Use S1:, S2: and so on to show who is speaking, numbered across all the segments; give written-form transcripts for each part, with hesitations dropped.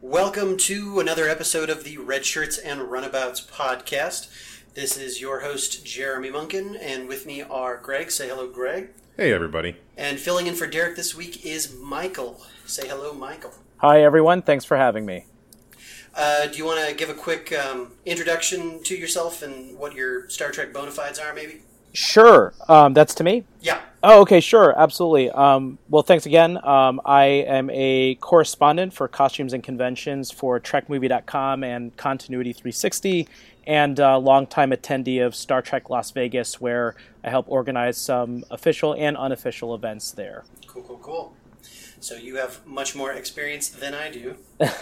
S1: Welcome to another episode of the Red Shirts and Runabouts podcast. This is your host, Jeremy Munkin, and with me are Greg. Say hello, Greg.
S2: Hey, everybody.
S1: And filling in for Derek this week is Michael. Say hello, Michael.
S3: Hi, everyone. Thanks for having me.
S1: Do you want to give a quick introduction to yourself and what your Star Trek bona fides are, maybe?
S3: Sure. That's to me?
S1: Yeah.
S3: Oh, okay, sure. Absolutely. Well, thanks again. I am a correspondent for costumes and conventions for TrekMovie.com and Continuity 360, and a longtime attendee of Star Trek Las Vegas, where I help organize some official and unofficial events there.
S1: Cool. So you have much more experience than I do.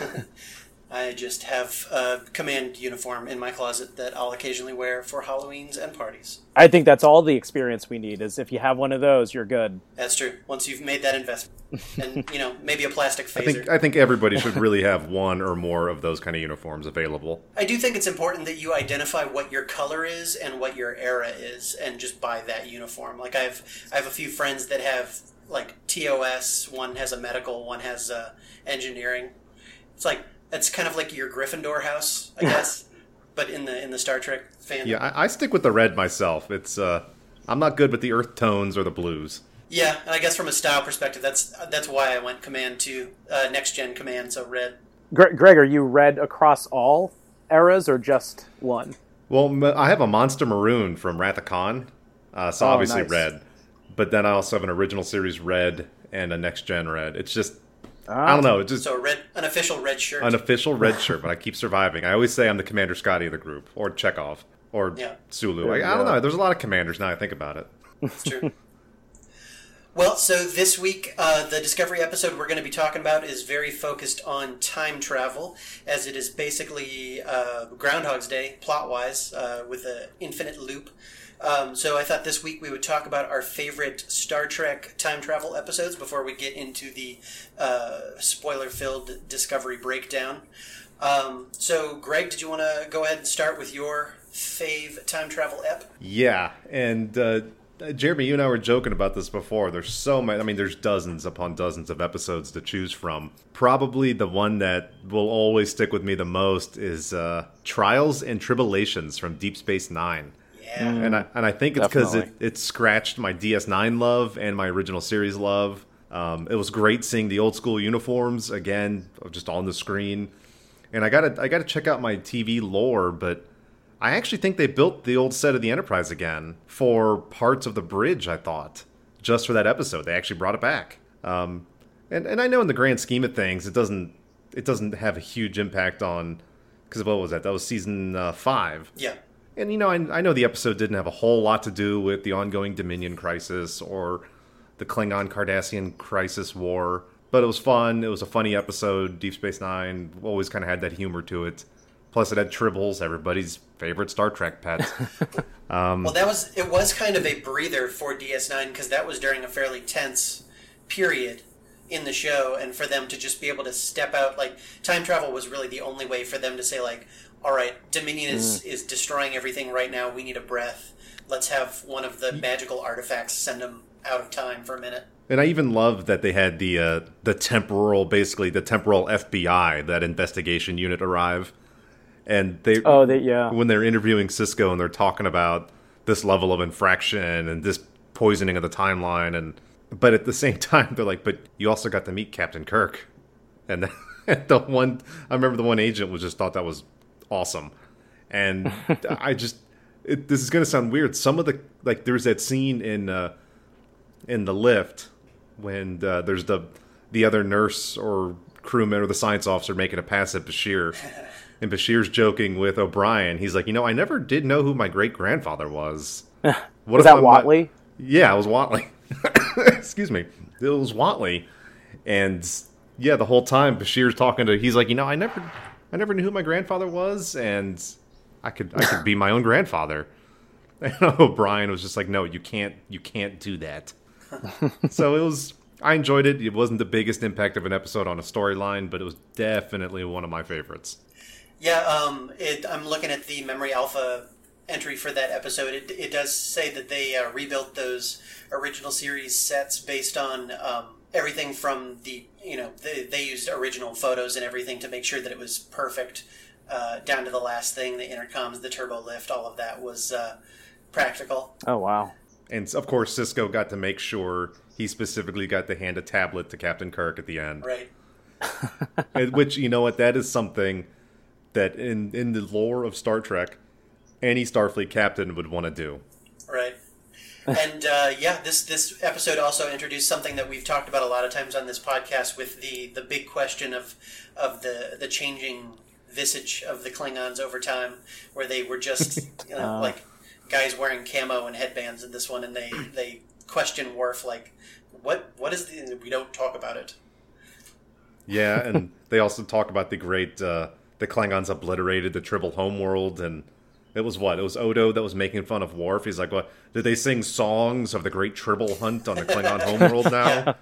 S1: I just have a command uniform in my closet that I'll occasionally wear for Halloweens and parties.
S3: I think that's all the experience we need, is if you have one of those, you're good.
S1: That's true. Once you've made that investment. And, maybe a plastic phaser.
S2: I think everybody should really have one or more of those kind of uniforms available.
S1: I do think it's important that you identify what your color is and what your era is, and just buy that uniform. Like, I have a few friends that have, like, TOS. One has a medical, one has engineering. It's kind of like your Gryffindor house, I guess, but in the Star Trek fandom.
S2: Yeah, I stick with the red myself. It's I'm not good with the earth tones or the blues.
S1: Yeah, and I guess from a style perspective, that's why I went Command to Next Gen Command, so red.
S3: Greg, are you red across all eras or just one?
S2: Well, I have a Monster Maroon from Wrath of Khan, so obviously
S3: nice.
S2: red. But then I also have an original series red and a Next Gen red. It's just... I don't know. It's just
S1: so an official red shirt.
S2: An official red shirt, but I keep surviving. I always say I'm the Commander Scotty of the group, or Chekhov, or Sulu. I don't know. There's a lot of commanders now I think about it.
S1: That's true. Well, so this week, the Discovery episode we're going to be talking about is very focused on time travel, as it is basically Groundhog's Day, plot-wise, with an infinite loop. So I thought this week we would talk about our favorite Star Trek time travel episodes before we get into the spoiler-filled Discovery breakdown. So, Greg, did you want to go ahead and start with your fave time travel ep?
S2: Yeah, and Jeremy, you and I were joking about this before. There's so many. I mean, there's dozens upon dozens of episodes to choose from. Probably the one that will always stick with me the most is Trials and Tribulations from Deep Space Nine.
S1: Yeah.
S2: And I think it's because it scratched my DS9 love and my original series love. It was great seeing the old school uniforms again, just on the screen. And I gotta check out my TV lore, but I actually think they built the old set of the Enterprise again for parts of the bridge. I thought just for that episode, they actually brought it back. And I know in the grand scheme of things, it doesn't have a huge impact on, because what was that? That was season 5.
S1: Yeah.
S2: And, I know the episode didn't have a whole lot to do with the ongoing Dominion crisis or the Klingon-Cardassian crisis war, but it was fun. It was a funny episode. Deep Space Nine always kind of had that humor to it. Plus, it had Tribbles, everybody's favorite Star Trek pet.
S1: Well, it was kind of a breather for DS9, because that was during a fairly tense period in the show, and for them to just be able to step out, like, time travel was really the only way for them to say, like, all right, Dominion is destroying everything right now. We need a breath. Let's have one of the magical artifacts send them out of time for a minute.
S2: And I even love that they had the temporal FBI, that investigation unit, arrive. And when they're interviewing Sisko and they're talking about this level of infraction and this poisoning of the timeline, but at the same time they're like, but you also got to meet Captain Kirk. And I remember the one agent just thought that was awesome. And this is going to sound weird. Some of there's that scene in the lift when there's the other nurse or crewman or the science officer making a pass at Bashir. And Bashir's joking with O'Brien. He's like, I never did know who my great-grandfather was.
S3: Was that Watley?
S2: Yeah, it was Watley. Excuse me. It was Watley. And yeah, the whole time Bashir's talking he's like, I never knew who my grandfather was, and I could be my own grandfather. And O'Brien was just like, no, you can't do that. So I enjoyed it. It wasn't the biggest impact of an episode on a storyline, but it was definitely one of my favorites.
S1: Yeah, I'm looking at the Memory Alpha entry for that episode, it does say that they rebuilt those original series sets based on everything from the, they used original photos and everything to make sure that it was perfect, down to the last thing, the intercoms, the turbo lift, all of that was practical.
S3: Oh, wow.
S2: And, of course, Sisko got to make sure he specifically got to hand a tablet to Captain Kirk at the end.
S1: Right.
S2: Which, you know what, that is something that in the lore of Star Trek, any Starfleet captain would want to do.
S1: Right. And, this episode also introduced something that we've talked about a lot of times on this podcast with the big question of the changing visage of the Klingons over time, where they were just, like guys wearing camo and headbands in this one, and they question Worf, like, what is we don't talk about it.
S2: Yeah, and they also talk about the great, the Klingons obliterated the Tribble homeworld, and it was what? It was Odo that was making fun of Worf. He's like, what? Did they sing songs of the great Tribble hunt on the Klingon homeworld now?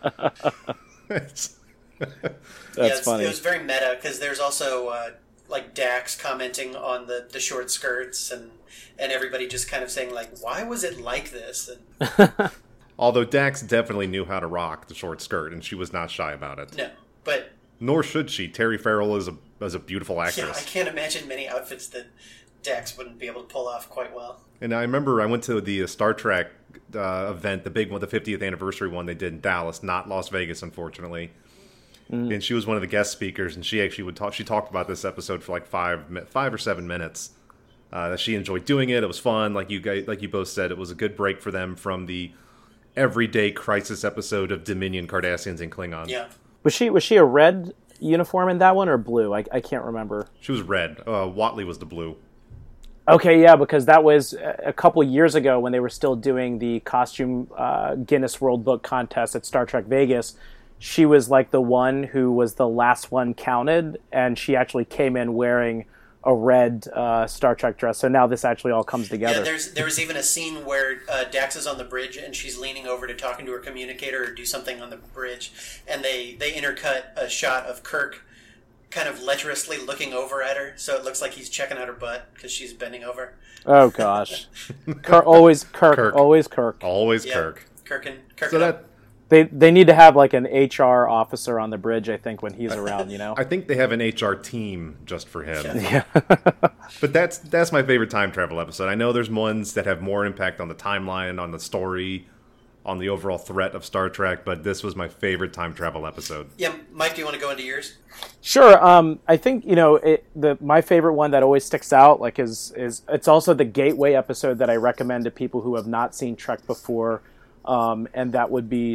S3: That's funny.
S1: It was very meta, because there's also, like, Dax commenting on the short skirts, and everybody just kind of saying, like, why was it like this? And...
S2: Although Dax definitely knew how to rock the short skirt, and she was not shy about it.
S1: No, but...
S2: Nor should she. Terry Farrell is a beautiful actress.
S1: Yeah, I can't imagine many outfits that Dax wouldn't be able to pull off quite well.
S2: And I remember I went to the Star Trek event, the big one, the 50th anniversary one they did in Dallas, not Las Vegas, unfortunately. Mm. And she was one of the guest speakers, and she actually she talked about this episode for like 5 or 7 minutes. That she enjoyed doing it. It was fun. Like you both said, it was a good break for them from the everyday crisis episode of Dominion, Cardassians, and Klingons.
S1: Yeah.
S3: Was she a red uniform in that one or blue? I can't remember.
S2: She was red. Whatley was the blue.
S3: Okay, yeah, because that was a couple years ago when they were still doing the costume Guinness World Book contest at Star Trek Vegas. She was like the one who was the last one counted, and she actually came in wearing a red Star Trek dress. So now this actually all comes together.
S1: Yeah, there was even a scene where Dax is on the bridge and she's leaning over to talking to her communicator or do something on the bridge, and they intercut a shot of Kirk kind of lecherously looking over at her, so it looks like he's checking out her butt because she's bending over.
S3: Oh gosh, always Kirk.
S1: Yeah, Kirk.
S2: So
S3: They need to have like an HR officer on the bridge, I think, when he's around,
S2: I think they have an HR team just for him.
S3: Yeah.
S2: But that's my favorite time travel episode. I know there's ones that have more impact on the timeline, on the story, on the overall threat of Star Trek, but this was my favorite time travel episode.
S1: Yeah, Mike, do you want to go into yours?
S3: Sure. I think, my favorite one that always sticks out, like, is it's also the gateway episode that I recommend to people who have not seen Trek before. And that would be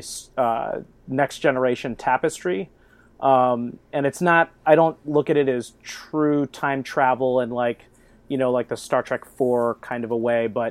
S3: Next Generation Tapestry. And it's not, I don't look at it as true time travel and like the Star Trek 4 kind of a way, but,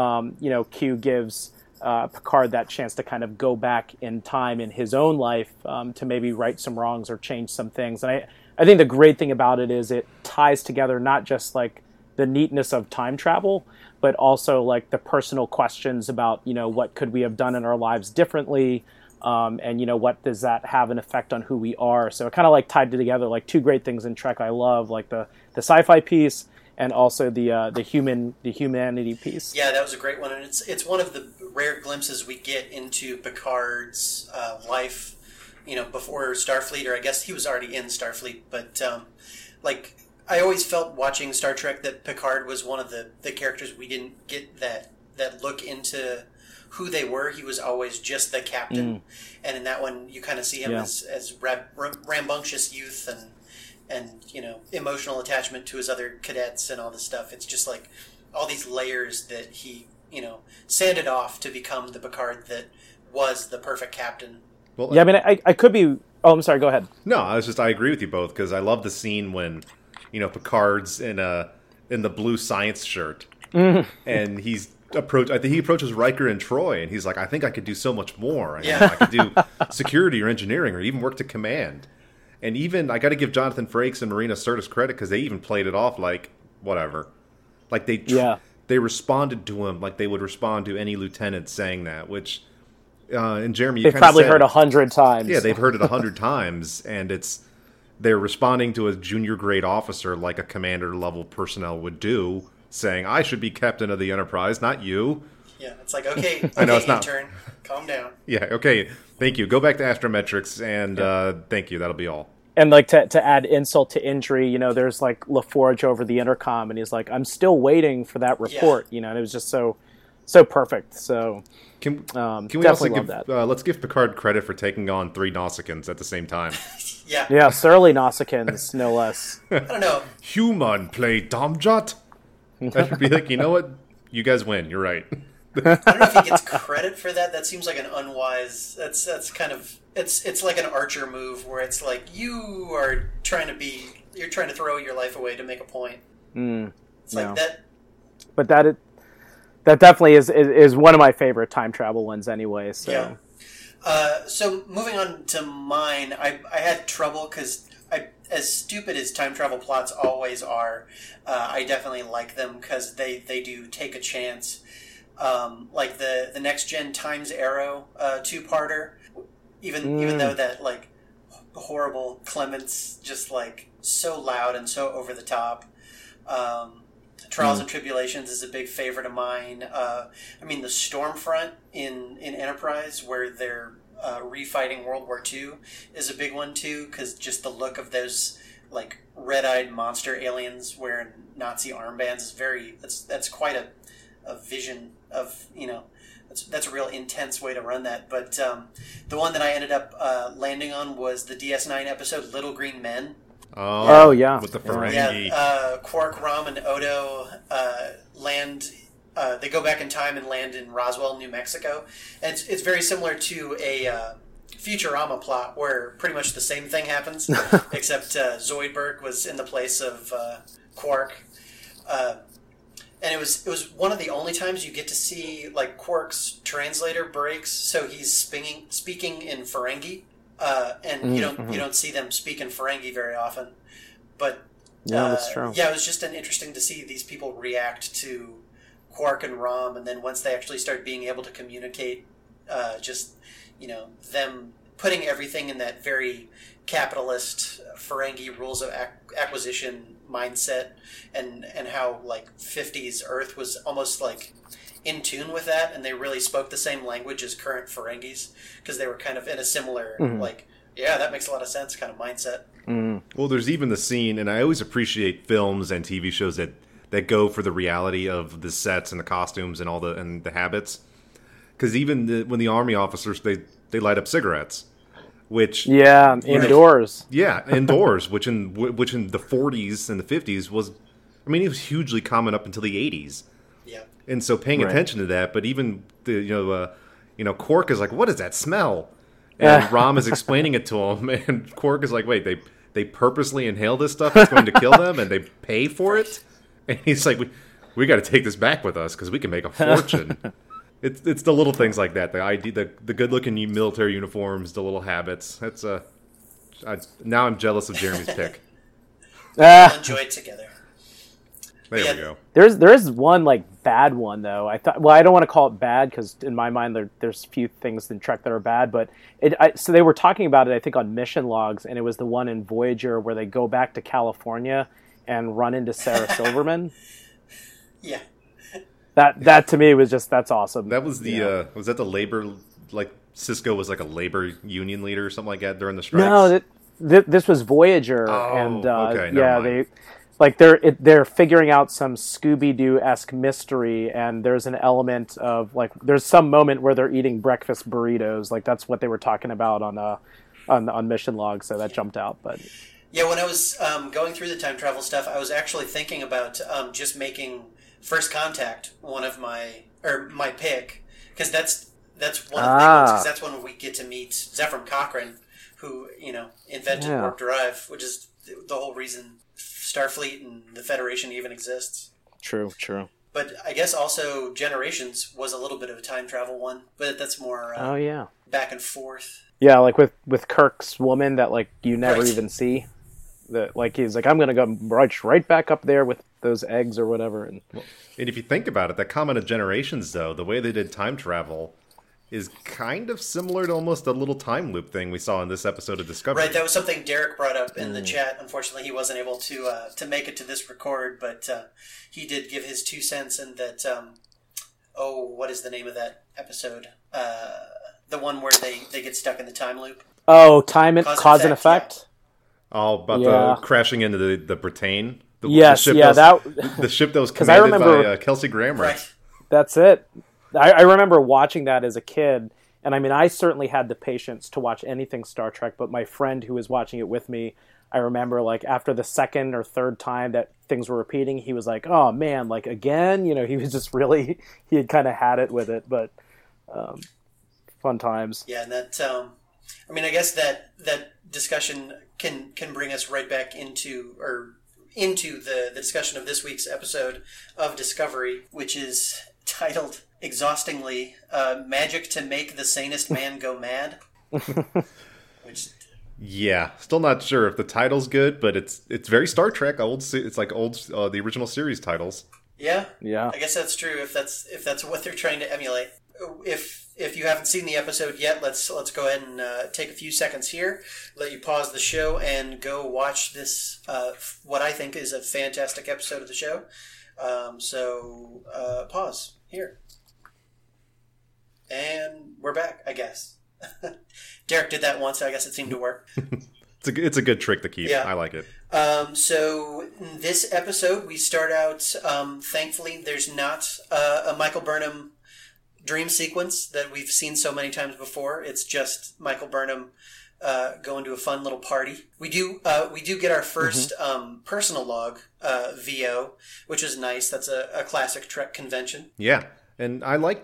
S3: Q gives Picard that chance to kind of go back in time in his own life to maybe right some wrongs or change some things. And I think the great thing about it is it ties together not just like the neatness of time travel, but also like the personal questions about, what could we have done in our lives differently? And, what does that have an effect on who we are? So it kind of like tied together like two great things in Trek I love, like the sci-fi piece and also the humanity piece.
S1: Yeah, that was a great one. And it's one of the rare glimpses we get into Picard's life, before Starfleet, or I guess he was already in Starfleet, but I always felt watching Star Trek that Picard was one of the characters we didn't get that look into who they were. He was always just the captain. And in that one, you kind of see him as rambunctious youth and emotional attachment to his other cadets and all this stuff. It's just like all these layers that he, sanded off to become the Picard that was the perfect captain.
S3: Well, yeah, I mean, I could be... Oh, I'm sorry, go ahead.
S2: No, I agree with you both, because I love the scene when... Picard's in the blue science shirt, and I think he approaches Riker and Troy, and he's like, I think I could do so much more. I could do security or engineering or even work to command. And even, I got to give Jonathan Frakes and Marina Sirtis credit, because they even played it off like, whatever. Like, they responded to him like they would respond to any lieutenant saying that, which, and Jeremy, you
S3: they've probably heard 100 times.
S2: Yeah, they've heard it 100 times, and they're responding to a junior grade officer like a commander level personnel would do, saying, "I should be captain of the Enterprise, not you."
S1: Yeah, it's like, okay, I know it's not. Intern, calm down.
S2: Yeah, okay, thank you. Go back to Astrometrics, and thank you. That'll be all.
S3: And like to add insult to injury, there's like LaForge over the intercom, and he's like, "I'm still waiting for that report," and it was just so perfect. So
S2: can we also give let's give Picard credit for taking on 3 Nausicaans at the same time?
S3: yeah, surly Nausicaans, no less.
S1: I don't know.
S2: Human play Domjot. That should be like, you know what? You guys win. You're right.
S1: I don't know if he gets credit for that. That seems like an unwise. That's kind of it's like an Archer move where it's like you're trying to throw your life away to make a point. It's like that.
S3: But that definitely is one of my favorite time travel ones anyway. So.
S1: Yeah. So moving on to mine, I had trouble because as stupid as time travel plots always are, I definitely like them because they do take a chance. Like the Next Gen Times Arrow 2-parter, even though that like horrible Clement's just like so loud and so over the top. Trials and Tribulations is a big favorite of mine. I mean, the Stormfront in Enterprise, where they're refighting World War II, is a big one too, because just the look of those like red-eyed monster aliens wearing Nazi armbands is that's quite a vision of, that's a real intense way to run that. But the one that I ended up landing on was the DS9 episode Little Green Men.
S3: Oh yeah,
S2: with the Ferengi.
S1: Yeah, Quark, Rom, and Odo land. They go back in time and land in Roswell, New Mexico. And it's very similar to a Futurama plot where pretty much the same thing happens, except Zoidberg was in the place of Quark. And it was one of the only times you get to see like Quark's translator breaks, so he's speaking in Ferengi. And you don't see them speak in Ferengi very often, but
S3: that's true.
S1: Yeah, it was just interesting to see these people react to Quark and Rom, and then once they actually start being able to communicate, them putting everything in that very capitalist Ferengi rules of acquisition mindset, and how like 50s Earth was almost like in tune with that, and they really spoke the same language as current Ferengis because they were kind of in a similar that makes a lot of sense kind of mindset.
S2: Well, there's even the scene, and I always appreciate films and TV shows that go for the reality of the sets and the costumes and all the habits, because even when the army officers they light up cigarettes, which
S3: indoors
S2: indoors, which in the 40s and the 50s was, I mean, it was hugely common up until the 80s. And so paying attention to that, but even Quark is like, "What is that smell?" And Rom is explaining it to him, and Quark is like, "Wait, they purposely inhale this stuff that's going to kill them, and they pay for it?" And he's like, "We got to take this back with us because we can make a fortune." It's the little things like that, the ID, the good looking military uniforms, the little habits. That's now I'm jealous of Jeremy's pick.
S1: We'll enjoy it together.
S2: There we go.
S3: There is one like bad one though. I don't want to call it bad because in my mind there's few things in Trek that are bad. But so they were talking about it, I think, on mission logs, and it was the one in Voyager where they go back to California and run into Sarah Silverman.
S1: Yeah.
S3: That to me was that's awesome.
S2: That was was that the labor, like Sisko was like a labor union leader or something like that during the strikes?
S3: No, this was Voyager, and
S2: okay, never mind.
S3: They're figuring out some Scooby-Doo-esque mystery, and there's an element of there's some moment where they're eating breakfast burritos, like that's what they were talking about on mission log, so that jumped out. But
S1: yeah, when I was going through the time travel stuff, I was actually thinking about just making First Contact one of my pick, because that's one of the things, because that's when we get to meet Zefram Cochrane, who invented warp drive, which is the whole reason Starfleet and the Federation even exists.
S3: True.
S1: But I guess also Generations was a little bit of a time travel one, but that's more back and forth.
S3: Yeah, like with Kirk's woman that you never even see. That he's like, I'm gonna go right back up there with those eggs or whatever. And
S2: if you think about it, that comment of Generations though, the way they did time travel, is kind of similar to almost a little time loop thing we saw in this episode of Discovery.
S1: Right, that was something Derek brought up in the chat. Unfortunately, he wasn't able to make it to this record, but he did give his 2 cents, and that, what is the name of that episode? The one where they get stuck in the time loop.
S3: Oh, cause and effect?
S2: Yeah. Oh, about the crashing into the Britannia? The ship the ship that was commanded by Kelsey Grammer. Right.
S3: That's it. I remember watching that as a kid, and I mean, I certainly had the patience to watch anything Star Trek, but my friend who was watching it with me, I remember, like, after the second or third time that things were repeating, he was like, oh man, like, again? You know, he was just really, he had kind of had it with it, but fun times.
S1: Yeah, and that, I mean, I guess that discussion can bring us right back into the discussion of this week's episode of Discovery, which is titled exhaustingly Magic to Make the Sanest Man Go Mad.
S2: Yeah, still not sure if the title's good, but it's very Star Trek. It's like the original series titles.
S1: Yeah. I guess that's true. If that's what they're trying to emulate. If you haven't seen the episode yet, let's go ahead and take a few seconds here, let you pause the show, and go watch this. What I think is a fantastic episode of the show. So pause here, and we're back. I guess Derek did that once. I guess it seemed to work.
S2: It's a good trick to keep. Yeah. I like it.
S1: So in this episode, we start out. Thankfully, there's not a Michael Burnham dream sequence that we've seen so many times before. It's just Michael Burnham going to a fun little party. We do get our first personal log VO, which is nice. That's a classic Trek convention.
S2: Yeah, and I like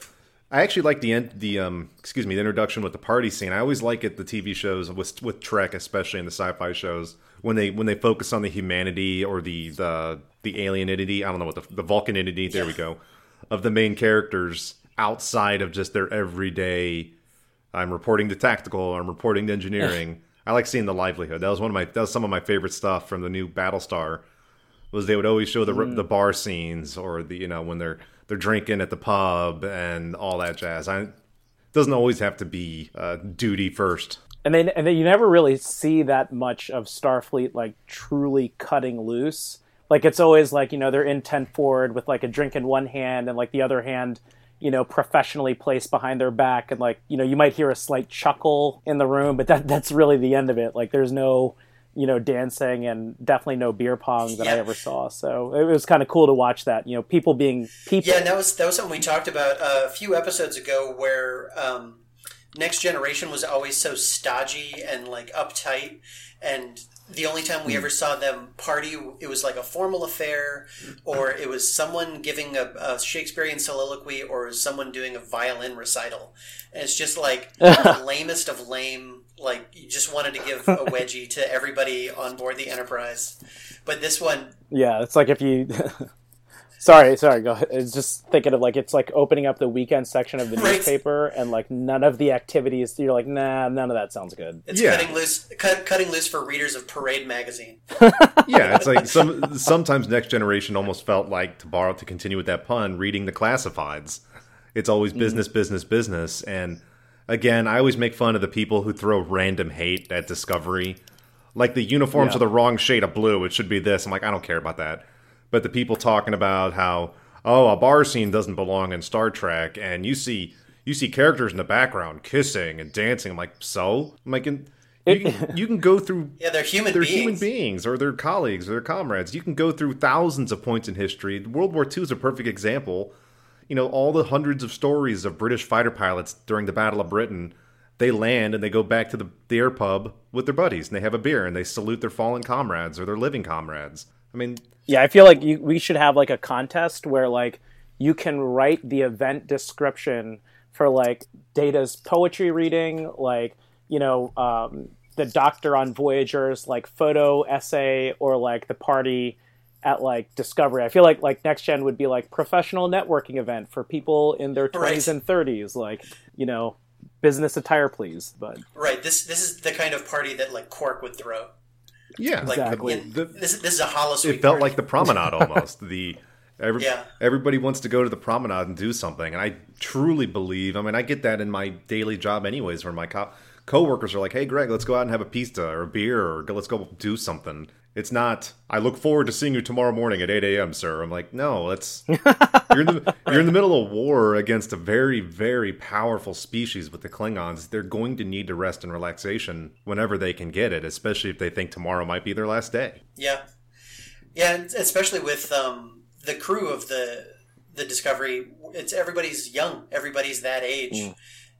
S2: I actually like the introduction with the party scene. I always like it, the TV shows with Trek, especially in the sci-fi shows, when they focus on the humanity or the alienity. I don't know what the Vulcanity. There we go, of the main characters outside of just their everyday. I'm reporting to tactical, or I'm reporting to engineering. I like seeing the livelihood. That was some of my favorite stuff from the new Battlestar. Was they would always show the bar scenes, or when they're drinking at the pub and all that jazz. It doesn't always have to be duty first.
S3: And then you never really see that much of Starfleet like truly cutting loose. Like it's always like they're intent forward with like a drink in one hand and like the other hand professionally placed behind their back, and like you might hear a slight chuckle in the room, but that's really the end of it. Like there's no dancing and definitely no beer pong that I ever saw. So it was kind of cool to watch that, people being people.
S1: Yeah, and that was something we talked about a few episodes ago, where Next Generation was always so stodgy and like uptight, and the only time we ever saw them party, it was like a formal affair, or it was someone giving a Shakespearean soliloquy, or someone doing a violin recital. And it's just like the lamest of lame. Like, you just wanted to give a wedgie to everybody on board the Enterprise. But this one...
S3: Yeah, it's like if you... Sorry, go ahead. It's just thinking of, like, it's like opening up the weekend section of the newspaper, and, like, none of the activities... You're like, nah, none of that sounds good.
S1: It's cutting loose for readers of Parade magazine.
S2: Yeah, it's like sometimes Next Generation almost felt like, to continue with that pun, reading the classifieds. It's always business, business, and... Again, I always make fun of the people who throw random hate at Discovery. Like, the uniforms are the wrong shade of blue. It should be this. I'm like, I don't care about that. But the people talking about how, a bar scene doesn't belong in Star Trek, and you see characters in the background kissing and dancing. I'm like, so? I'm like, you can go through...
S1: Yeah, they're human beings.
S2: They're human beings, or their colleagues, or their comrades. You can go through thousands of points in history. World War II is a perfect example. All the hundreds of stories of British fighter pilots during the Battle of Britain, they land and they go back to the air pub with their buddies, and they have a beer, and they salute their fallen comrades or their living comrades. I mean...
S3: Yeah, I feel like we should have, like, a contest where, like, you can write the event description for, like, Data's poetry reading, like, the Doctor on Voyager's, like, photo essay, or, like, the party... at like Discovery. I feel like Next Gen would be like professional networking event for people in their 20s and 30s, like, business attire please. But
S1: this is the kind of party that like Quark would throw.
S2: Yeah,
S1: like,
S3: exactly.
S1: This is a holosuite.
S2: It felt
S1: party.
S2: like the promenade almost. the Everybody wants to go to the promenade and do something, and I truly believe. I mean, I get that in my daily job, anyways, where my coworkers are like, "Hey, Greg, let's go out and have a pizza or a beer, or let's go do something." It's not, I look forward to seeing you tomorrow morning at 8 a.m., sir. I'm like, no, you're in the middle of war against a very, very powerful species with the Klingons. They're going to need to rest and relaxation whenever they can get it, especially if they think tomorrow might be their last day.
S1: Yeah. Yeah, and especially with the crew of the Discovery. Everybody's young. Everybody's that age.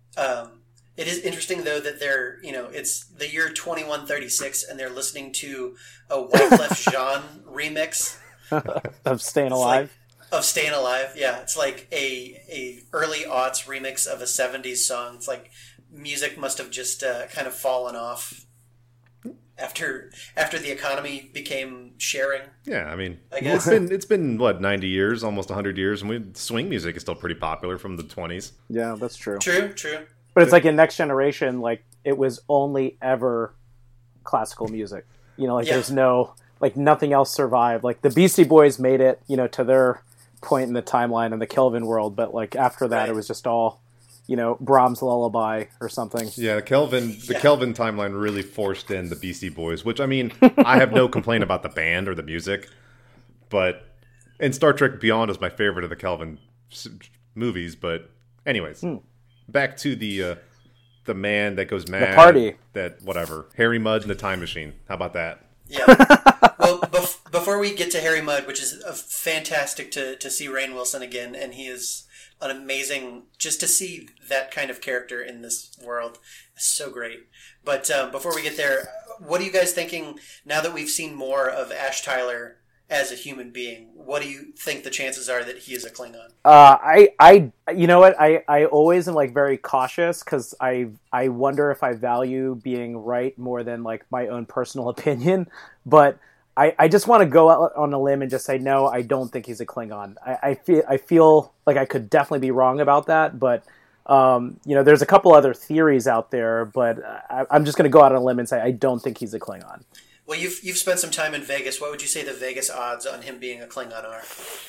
S1: It is interesting, though, that they're, it's the year 2136, and they're listening to a Wyclef Jean remix
S3: of Staying Alive.
S1: Of Staying Alive, yeah. It's like a early aughts remix of a 70s song. It's like music must have just kind of fallen off after the economy became sharing.
S2: Yeah, I mean, it's been what, 90 years, almost 100 years, and swing music is still pretty popular from the 20s.
S3: Yeah, that's true.
S1: True.
S3: But it's like in Next Generation, like it was only ever classical music. There's no, like nothing else survived. Like the Beastie Boys made it, to their point in the timeline in the Kelvin world, but like after that, It was just all, Brahms' Lullaby or something.
S2: Yeah, Kelvin timeline really forced in the Beastie Boys, which, I mean, I have no complaint about the band or the music, but and Star Trek Beyond is my favorite of the Kelvin movies. But anyways. Back to the man that goes mad.
S3: The party.
S2: That, whatever. Harry Mudd and the Time Machine. How about that?
S1: Yeah. Well, before we get to Harry Mudd, which is fantastic to see Rainn Wilson again, and he is an amazing, just to see that kind of character in this world is so great. But before we get there, what are you guys thinking now that we've seen more of Ash Tyler as a human being? What do you think the chances are that he is a Klingon?
S3: You know what? I always am like very cautious because I wonder if I value being right more than like my own personal opinion. But I just want to go out on a limb and just say, no, I don't think he's a Klingon. I feel like I could definitely be wrong about that. But, there's a couple other theories out there, but I'm just going to go out on a limb and say, I don't think he's a Klingon.
S1: Well, you've spent some time in Vegas. What would you say the Vegas odds on him being a Klingon are?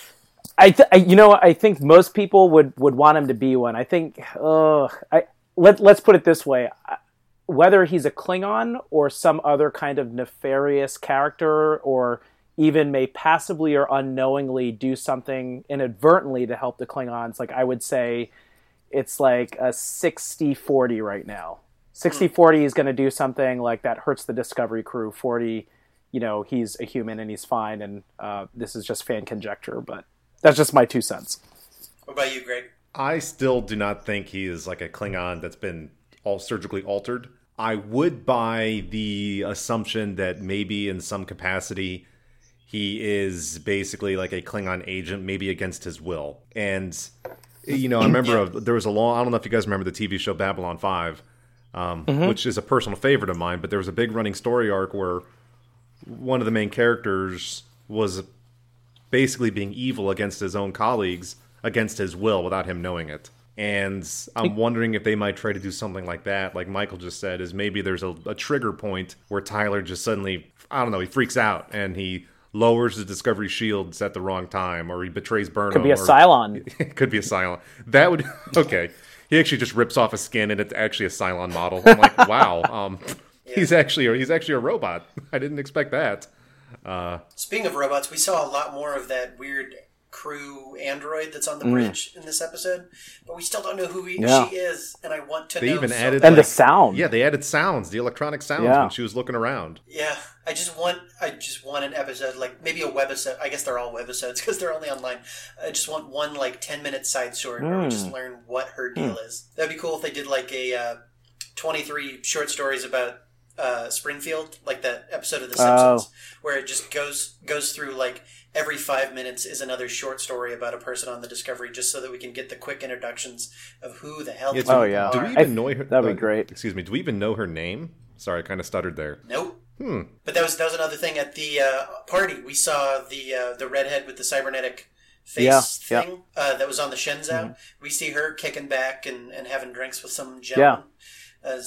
S3: I think most people would want him to be one. I think let's put it this way: whether he's a Klingon or some other kind of nefarious character, or even may passively or unknowingly do something inadvertently to help the Klingons, like I would say, it's like a 60-40 right now. 60-40 is going to do something like that hurts the Discovery crew. 40, he's a human and he's fine. And this is just fan conjecture, but that's just my 2 cents.
S1: What about you, Greg?
S2: I still do not think he is like a Klingon that's been all surgically altered. I would buy the assumption that maybe in some capacity he is basically like a Klingon agent, maybe against his will. And, I remember there was I don't know if you guys remember the TV show Babylon 5. Which is a personal favorite of mine, but there was a big running story arc where one of the main characters was basically being evil against his own colleagues, against his will, without him knowing it. And I'm wondering if they might try to do something like that, like Michael just said, is maybe there's a trigger point where Tyler just suddenly, he freaks out and he lowers his Discovery shields at the wrong time, or he betrays Burnham.
S3: Could be a Cylon.
S2: It could be a Cylon. That would, okay. He actually just rips off a skin, and it's actually a Cylon model. I'm like, wow, he's actually a robot. I didn't expect that.
S1: Speaking of robots, we saw a lot more of that weird crew android that's on the bridge in this episode, but we still don't know who she is, and I want to know.
S2: They even added
S3: the sound.
S2: Yeah, they added sounds, the electronic sounds when she was looking around.
S1: Yeah, I just want an episode, like maybe a webisode. I guess they're all webisodes because they're only online. I just want one like 10-minute side story where we just learn what her deal is. That'd be cool if they did like a 23 short stories about Springfield, like that episode of The Simpsons, where it just goes through like every 5 minutes is another short story about a person on the Discovery, just so that we can get the quick introductions of who the hell.
S2: Do we even know her?
S3: That'd be great.
S2: Excuse me. Do we even know her name? Sorry, I kind of stuttered there.
S1: Nope. But that was another thing at the party. We saw the redhead with the cybernetic face thing that was on the Shenzhou. We see her kicking back and having drinks with some gentleman. As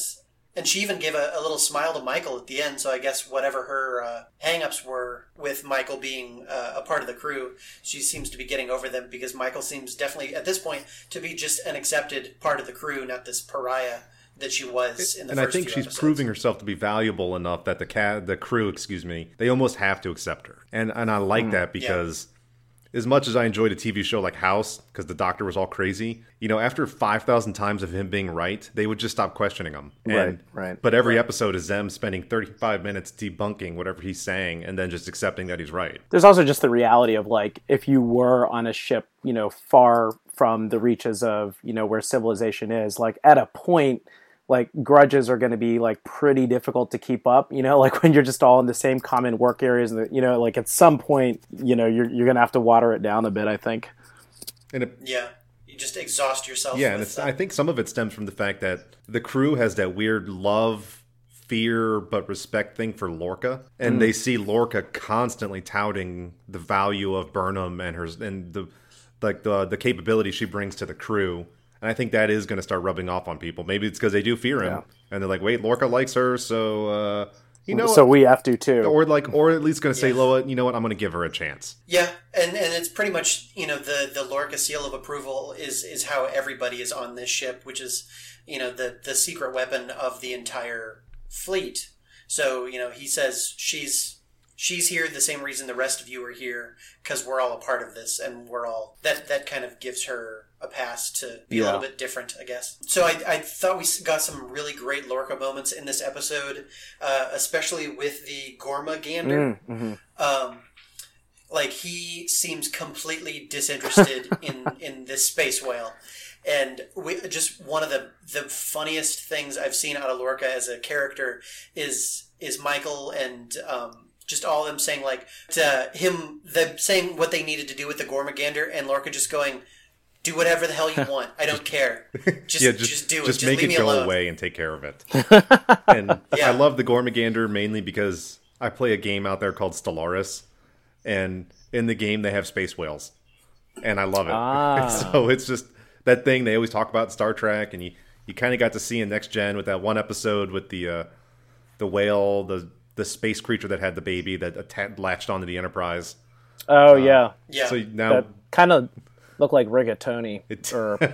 S1: And she even gave a little smile to Michael at the end, so I guess whatever her hang-ups were with Michael being a part of the crew, she seems to be getting over them, because Michael seems definitely, at this point, to be just an accepted part of the crew, not this pariah that she was in the first few episodes.
S2: And I think she's proving herself to be valuable enough that the crew, they almost have to accept her. And I like that, because as much as I enjoyed a TV show like House, because the doctor was all crazy, after 5,000 times of him being right, they would just stop questioning him.
S3: Right.
S2: But every episode is them spending 35 minutes debunking whatever he's saying and then just accepting that he's right.
S3: There's also just the reality of, like, if you were on a ship, far from the reaches of, where civilization is, like, at a point, like, grudges are going to be, like, pretty difficult to keep up, like when you're just all in the same common work areas, and like at some point, you're going to have to water it down a bit, I think.
S1: You just exhaust yourself.
S2: Yeah, and I think some of it stems from the fact that the crew has that weird love, fear, but respect thing for Lorca, and they see Lorca constantly touting the value of Burnham and the capability she brings to the crew. And I think that is going to start rubbing off on people. Maybe it's because they do fear him, and they're like, "Wait, Lorca likes her, so
S3: so we have to too."
S2: Or at least going to say, "Loa, you know what? I'm going to give her a chance."
S1: Yeah, and it's pretty much the Lorca seal of approval is how everybody is on this ship, which is the secret weapon of the entire fleet. So he says she's here the same reason the rest of you are here, because we're all a part of this, and we're all that kind of gives her a pass to be a little bit different, I guess. So I thought we got some really great Lorca moments in this episode, especially with the Gorma Gander. Like, he seems completely disinterested in this space whale. And just one of the funniest things I've seen out of Lorca as a character is Michael and just all of them saying, like, them saying what they needed to do with the Gorma Gander, and Lorca just going, "Do whatever the hell you want. I don't care. Just do it. Just
S2: make
S1: leave
S2: it
S1: me
S2: go
S1: alone."
S2: away and take care of it. And I love the Gormagander mainly because I play a game out there called Stellaris, and in the game they have space whales, and I love it. So it's just that thing they always talk about in Star Trek, and you kind of got to see in Next Gen with that one episode with the whale, the space creature that had the baby that latched onto the Enterprise.
S3: Oh yeah.
S2: So now
S3: that kind of looked like rigatoni.
S2: It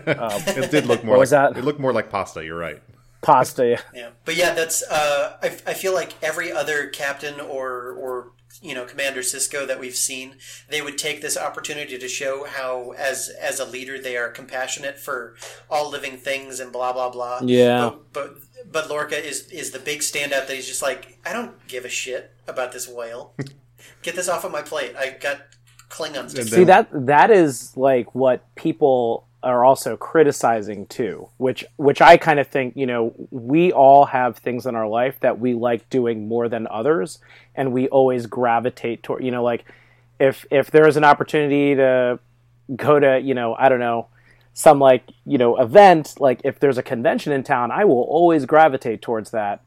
S2: did look more.
S3: Was that?
S2: It looked more like pasta. You're right.
S3: Pasta.
S1: Yeah, but yeah, that's. I feel like every other captain or Commander Sisko that we've seen, they would take this opportunity to show how, as a leader, they are compassionate for all living things and blah blah blah.
S3: Yeah.
S1: But Lorca is the big standout that he's just like, I don't give a shit about this whale. Get this off of my plate. I got Klingons to
S3: see. That is like what people are also criticizing too, which I kind of think, we all have things in our life that we like doing more than others, and we always gravitate toward, like if there is an opportunity to go to, I don't know, some event, like if there's a convention in town, I will always gravitate towards that,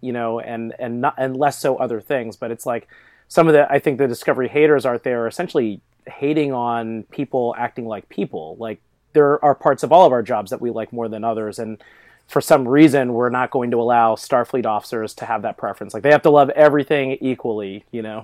S3: and less so other things. But it's like I think the Discovery haters out there are essentially hating on people acting like people. Like, there are parts of all of our jobs that we like more than others, and for some reason we're not going to allow Starfleet officers to have that preference. Like, they have to love everything equally,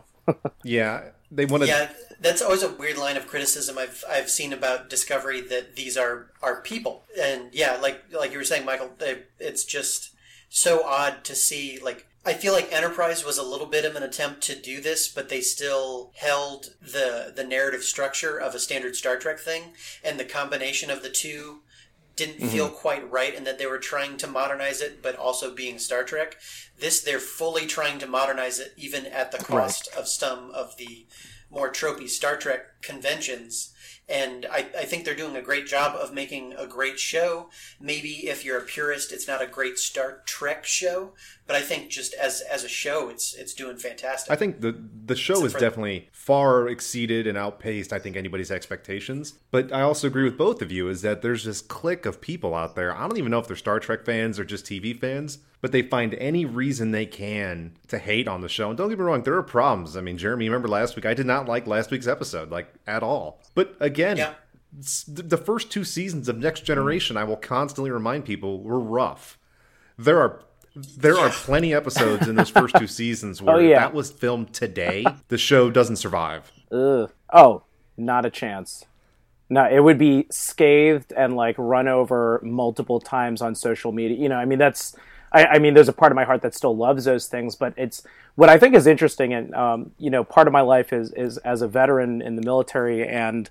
S2: Yeah, they want to.
S1: Yeah, that's always a weird line of criticism I've seen about Discovery, that these are people, and yeah, like you were saying, Michael, it's just so odd to see. Like, I feel like Enterprise was a little bit of an attempt to do this, but they still held the narrative structure of a standard Star Trek thing, and the combination of the two didn't feel quite right, and that they were trying to modernize it, but also being Star Trek. They're fully trying to modernize it, even at the cost of some of the more tropey Star Trek conventions. And I think they're doing a great job of making a great show. Maybe if you're a purist, it's not a great Star Trek show, but I think just as a show, it's doing fantastic.
S2: I think the show is definitely far exceeded and outpaced, I think, anybody's expectations. But I also agree with both of you, is that there's this clique of people out there. I don't even know if they're Star Trek fans or just TV fans, but they find any reason they can to hate on the show. And don't get me wrong, there are problems. I mean, Jeremy, remember last week? I did not like last week's episode, at all. But again, the first 2 seasons of Next Generation, I will constantly remind people, were rough. There are There are plenty episodes in those first 2 seasons where if that was filmed today, the show doesn't survive.
S3: Ugh. Oh, not a chance. No, it would be scathed and like run over multiple times on social media. You know, I mean, I mean, there's a part of my heart that still loves those things, but it's what I think is interesting. And, you know, part of my life is as a veteran in the military, and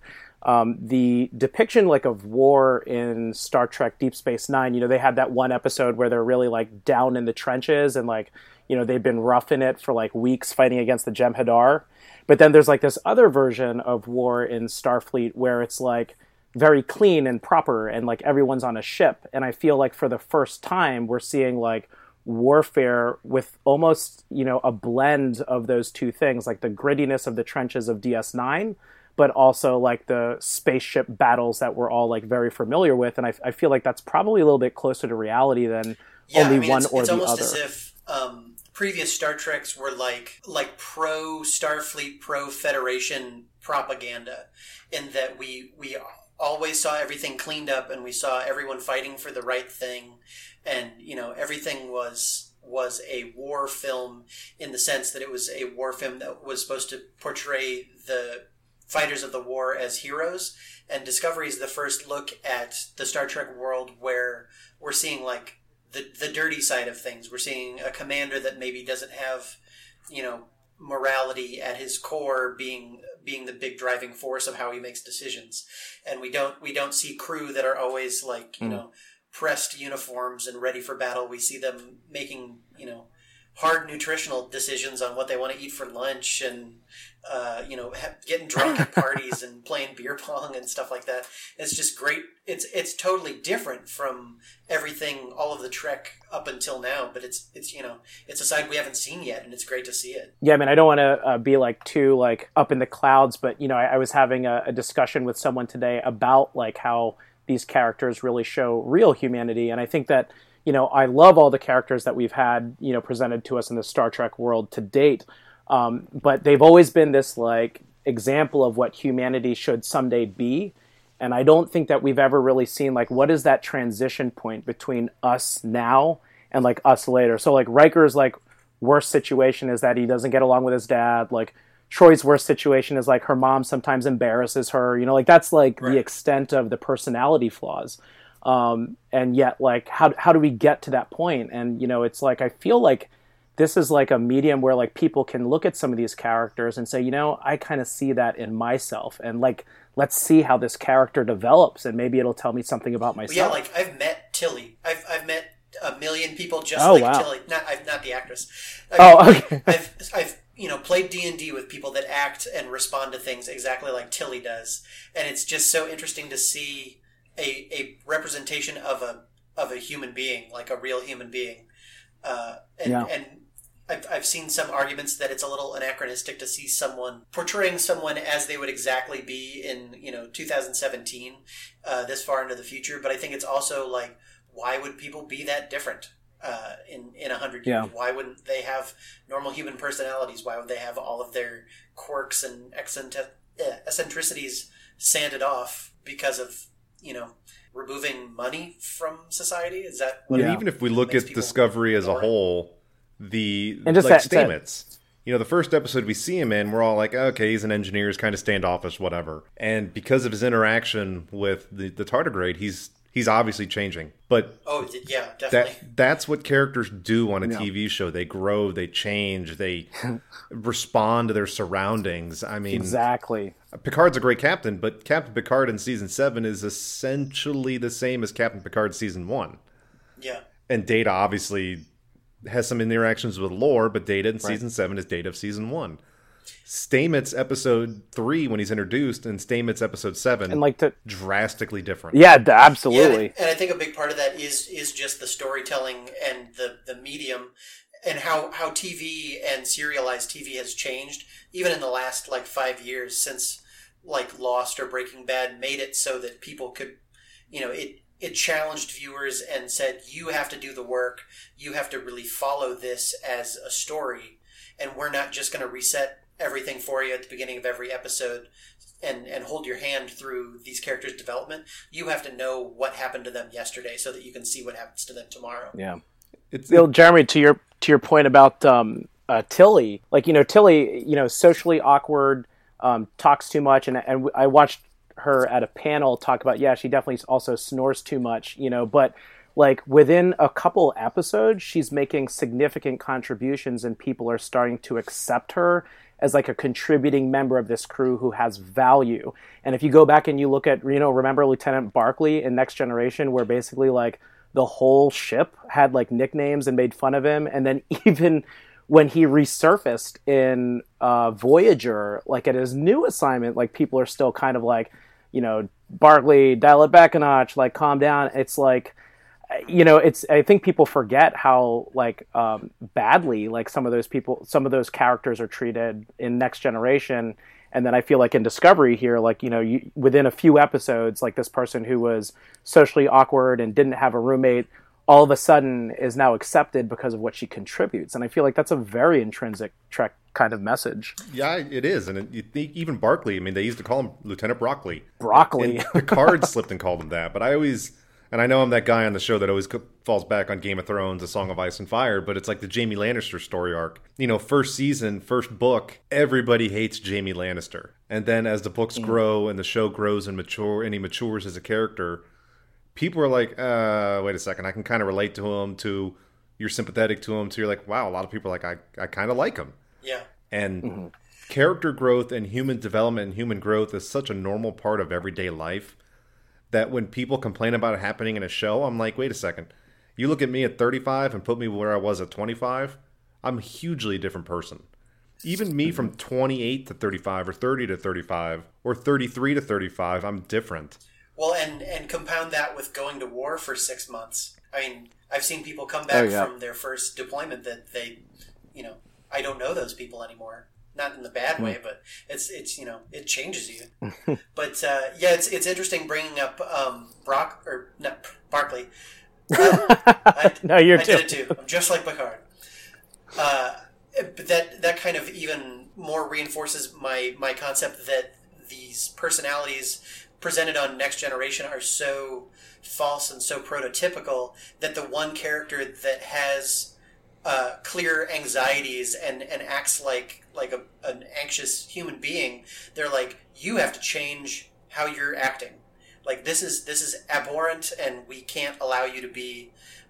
S3: the depiction like of war in Star Trek Deep Space Nine. You know, they had that one episode where they're really like down in the trenches and like, you know, they've been roughing it for like weeks fighting against the Jem'Hadar. But then there's like this other version of war in Starfleet where it's like very clean and proper and like everyone's on a ship. And I feel like for the first time we're seeing like warfare with almost, you know, a blend of those two things, like the grittiness of the trenches of DS9, but also like the spaceship battles that we're all like very familiar with. And I feel like that's probably a little bit closer to reality than one or the other. It's almost
S1: as if previous Star Treks were like pro Starfleet, pro Federation propaganda, in that we always saw everything cleaned up and we saw everyone fighting for the right thing, and you know everything was a war film in the sense that it was a war film that was supposed to portray the fighters of the war as heroes. And Discovery is the first look at the Star Trek world where we're seeing like the dirty side of things. We're seeing a commander that maybe doesn't have, you know, morality at his core being the big driving force of how he makes decisions. And we don't see crew that are always like, you know, pressed uniforms and ready for battle. We see them making, you know, hard nutritional decisions on what they want to eat for lunch, and you know, getting drunk at parties and playing beer pong and stuff like that. It's just great. It's totally different from everything, all of the Trek up until now. But it's you know, it's a side we haven't seen yet, and it's great to see it.
S3: Yeah, I mean, I don't want to be like too like up in the clouds, but you know, I was having a discussion with someone today about like how these characters really show real humanity, and I think that, you know, I love all the characters that we've had, you know, presented to us in the Star Trek world to date. But they've always been this like example of what humanity should someday be. And I don't think that we've ever really seen like, what is that transition point between us now and like us later? So like Riker's like worst situation is that he doesn't get along with his dad. Like Troy's worst situation is like her mom sometimes embarrasses her, you know, like that's like the extent of the personality flaws. And yet, like, how do we get to that point? And, you know, it's like, I feel like this is like a medium where like people can look at some of these characters and say, you know, I kind of see that in myself, and like, let's see how this character develops, and maybe it'll tell me something about myself.
S1: Well, yeah, like I've met Tilly. I've met a million people just like Tilly. Not the actress.
S3: Okay.
S1: I've you know, played D&D with people that act and respond to things exactly like Tilly does, and it's just so interesting to see a representation of a human being, like a real human being. And I've seen some arguments that it's a little anachronistic to see someone portraying someone as they would exactly be in, you know, 2017, this far into the future. But I think it's also like, why would people be that different in 100 years? Why wouldn't they have normal human personalities? Why would they have all of their quirks and eccentricities sanded off because of, you know, removing money from society? Is that what
S2: even if we look at Discovery as a whole, Stamets, you know, the first episode we see him in, we're all like, okay, he's an engineer, he's kind of standoffish, whatever. And because of his interaction with the tardigrade, he's obviously changing. But
S1: yeah, definitely.
S2: That's what characters do on a TV show. They grow, they change, they respond to their surroundings. I mean,
S3: exactly.
S2: Picard's a great captain, but Captain Picard in season 7 is essentially the same as Captain Picard season 1.
S1: Yeah.
S2: And Data obviously has some interactions with Lore, but Data in season 7 is Data of season 1. Stamets episode 3 when he's introduced, and Stamets episode 7, and drastically different.
S3: Yeah, absolutely.
S1: Yeah, and I think a big part of that is just the storytelling and the medium, and how TV and serialized TV has changed even in the last like 5 years, since like Lost or Breaking Bad made it so that people could, you know, it challenged viewers and said, you have to do the work, you have to really follow this as a story, and we're not just going to reset everything for you at the beginning of every episode and hold your hand through these characters' development. You have to know what happened to them yesterday so that you can see what happens to them tomorrow.
S3: Yeah. Jeremy, to your point about Tilly, like, Tilly, socially awkward, talks too much, and I watched her at a panel talk about, she definitely also snores too much, but like within a couple episodes, she's making significant contributions and people are starting to accept her as like a contributing member of this crew who has value. And if you go back and you look at, remember Lieutenant Barclay in Next Generation, where basically like the whole ship had like nicknames and made fun of him. And then even when he resurfaced in Voyager, like at his new assignment, like people are still kind of like, Barclay, dial it back a notch, like calm down. It's like, I think people forget how like badly like some of those characters are treated in Next Generation. And then I feel like in Discovery here, like, within a few episodes, like this person who was socially awkward and didn't have a roommate all of a sudden is now accepted because of what she contributes. And I feel like that's a very intrinsic Trek kind of message.
S2: Yeah, it is. And you think even Barclay, I mean, they used to call him Lieutenant Broccoli.
S3: Broccoli.
S2: And Picard slipped and called him that. But I know I'm that guy on the show that always falls back on Game of Thrones, A Song of Ice and Fire, but it's like the Jaime Lannister story arc. First season, first book, everybody hates Jaime Lannister. And then as the books grow and the show grows and he matures as a character, people are like, wait a second, I can kind of relate to him, to you're sympathetic to him, to you're like, wow, a lot of people are like, I kind of like him.
S1: Yeah.
S2: And character growth and human development and human growth is such a normal part of everyday life that when people complain about it happening in a show, I'm like, wait a second. You look at me at 35 and put me where I was at 25, I'm a hugely different person. Even me from 28 to 35 or 30 to 35 or 33 to 35, I'm different.
S1: Well, and compound that with going to war for 6 months. I mean, I've seen people come back from their first deployment that they, I don't know those people anymore. Not in the bad way, but it's it changes you. But it's interesting bringing up Barclay.
S3: No, you're
S1: I did it too. I'm just like Picard. But that kind of even more reinforces my concept that these personalities presented on Next Generation are so false and so prototypical that the one character that has clear anxieties and acts like an anxious human being, they're like, you have to change how you're acting. Like this is abhorrent, and we can't allow you to be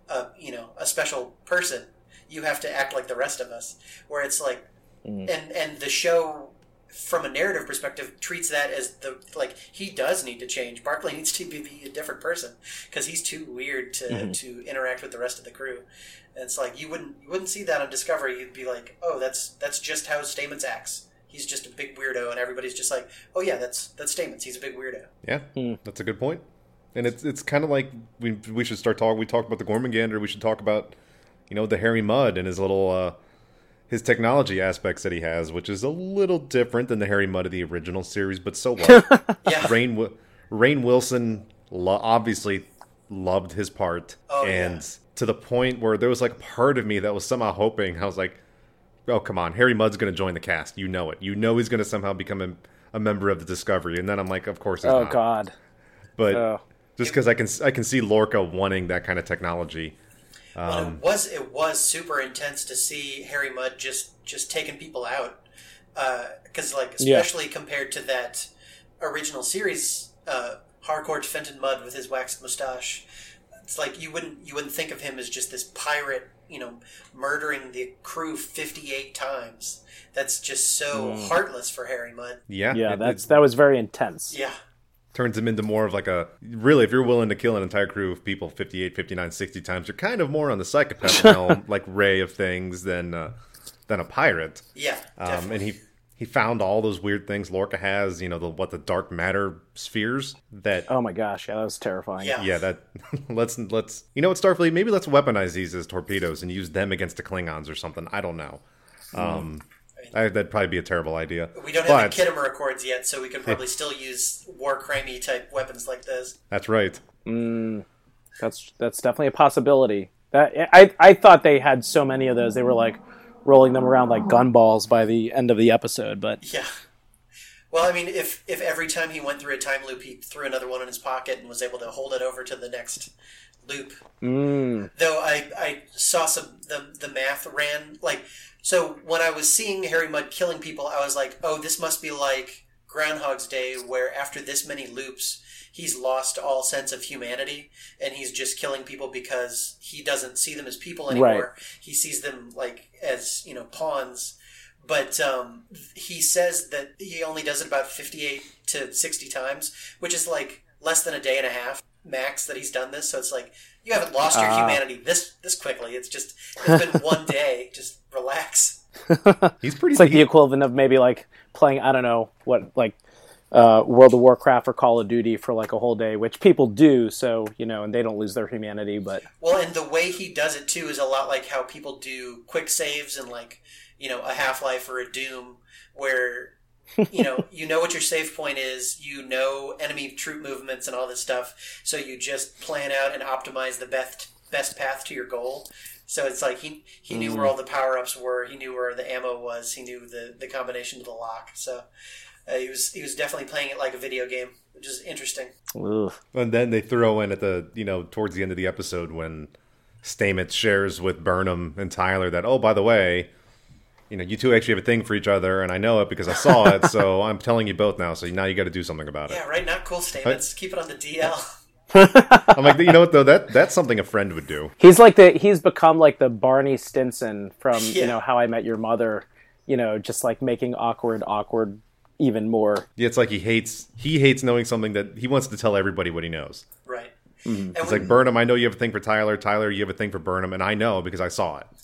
S1: a special person. You have to act like the rest of us. Where it's like, and the show, from a narrative perspective, treats that as he does need to change. Barclay needs to be a different person because he's too weird to interact with the rest of the crew. And it's like you wouldn't see that on Discovery. You'd be like, oh, that's just how Stamets acts. He's just a big weirdo, and everybody's just like, oh yeah, that's Stamets. He's a big weirdo.
S2: Yeah, that's a good point. And it's kind of like we should start talking. We talked about the Gormengander. We should talk about the Harry Mudd and his little his technology aspects that he has, which is a little different than the Harry Mudd of the original series, but so what?
S1: Yeah.
S2: Rainn Wilson obviously loved his part, to the point where there was like part of me that was somehow hoping, I was like, oh, come on, Harry Mudd's going to join the cast. You know it. You know he's going to somehow become a member of the Discovery. And then I'm like, of course he's not.
S3: Oh, God.
S2: But just because I can see Lorca wanting that kind of technology.
S1: Well, it was super intense to see Harry Mudd just taking people out. Because especially compared to that original series, hardcore Fenton Mudd with his waxed mustache, it's like you wouldn't think of him as just this pirate, murdering the crew 58 times. That's just so heartless for Harry Mudd.
S2: Yeah,
S3: that was very intense.
S1: Yeah.
S2: Turns him into more of like really, if you're willing to kill an entire crew of people 58, 59, 60 times, you're kind of more on the psychopath realm, like Ray of things than a pirate.
S1: Yeah, definitely.
S2: And he found all those weird things Lorca has, the dark matter spheres that...
S3: Oh my gosh, yeah, that was terrifying.
S2: Yeah, that... let's you know what, Starfleet, maybe let's weaponize these as torpedoes and use them against the Klingons or something. I don't know. That'd probably be a terrible idea.
S1: We don't have the Khitomer Accords yet, so we can probably still use war crimey type weapons like this.
S2: That's right.
S3: That's definitely a possibility. I thought they had so many of those. They were like rolling them around like gunballs by the end of the episode, but
S1: yeah. Well, I mean, if every time he went through a time loop, he threw another one in his pocket and was able to hold it over to the next loop. Though I saw the math ran so when I was seeing Harry Mudd killing people, I was like, oh, this must be like Groundhog's Day, where after this many loops, he's lost all sense of humanity, and he's just killing people because he doesn't see them as people anymore. Right. He sees them as pawns. But he says that he only does it about 58 to 60 times, which is less than a day and a half max that he's done this. So it's you haven't lost your humanity this quickly. It's been one day. Just relax.
S3: He's pretty. It's the equivalent of maybe playing, I don't know what, World of Warcraft or Call of Duty for a whole day, which people do. So and they don't lose their humanity. But
S1: and the way he does it too is a lot like how people do quick saves and a Half-Life or a Doom, where you know what your save point is, enemy troop movements and all this stuff, so you just plan out and optimize the best path to your goal. So it's he knew where all the power-ups were, he knew where the ammo was, he knew the combination to the lock. So he was definitely playing it like a video game, which is interesting.
S2: Ugh. And then they throw in at the towards the end of the episode when Stamets shares with Burnham and Tyler that, oh, by the way, you two actually have a thing for each other, and I know it because I saw it, so I'm telling you both now, so now you got to do something about it.
S1: Yeah, right? Not cool, Stamets. Keep it on the DL.
S2: I'm like, you know what, though? That's something a friend would do.
S3: He's he's become the Barney Stinson from, How I Met Your Mother, just making awkward even more.
S2: Yeah, it's he hates knowing something that he wants to tell everybody what he knows.
S1: Right.
S2: Mm-hmm. It's Burnham, I know you have a thing for Tyler. Tyler, you have a thing for Burnham, and I know because I saw it.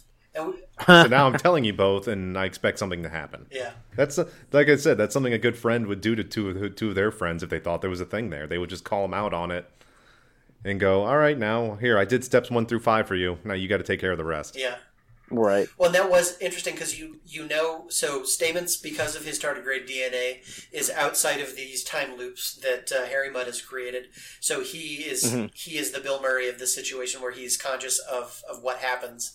S2: So now I'm telling you both, and I expect something to happen.
S1: Yeah.
S2: That's, like I said, that's something a good friend would do to two of their friends if they thought there was a thing there. They would just call them out on it and go, all right, now, here, I did steps 1 through 5 for you. Now you got to take care of the rest.
S1: Yeah.
S3: Right.
S1: Well, and that was interesting because so Stamets, because of his tardigrade DNA, is outside of these time loops that Harry Mudd has created. So he is the Bill Murray of this situation where he's conscious of what happens.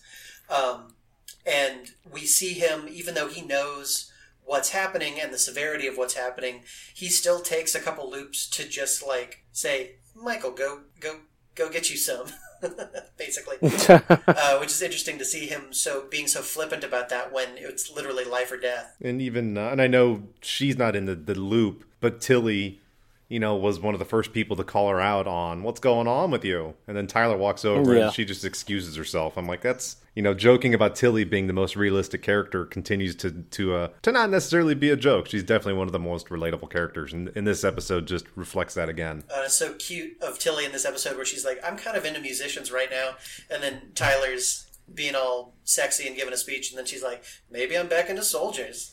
S1: And we see him, even though he knows what's happening and the severity of what's happening, he still takes a couple loops to just say, Michael, go get you some, basically. Which is interesting to see him being so flippant about that when it's literally life or death.
S2: And even, and I know she's not in the loop, but Tilly, was one of the first people to call her out on what's going on with you. And then Tyler walks over and she just excuses herself. I'm like, that's, joking about Tilly being the most realistic character continues to not necessarily be a joke. She's definitely one of the most relatable characters. And in this episode just reflects that again.
S1: It's so cute of Tilly in this episode where she's like, I'm kind of into musicians right now. And then Tyler's being all sexy and giving a speech. And then she's like, maybe I'm back into soldiers.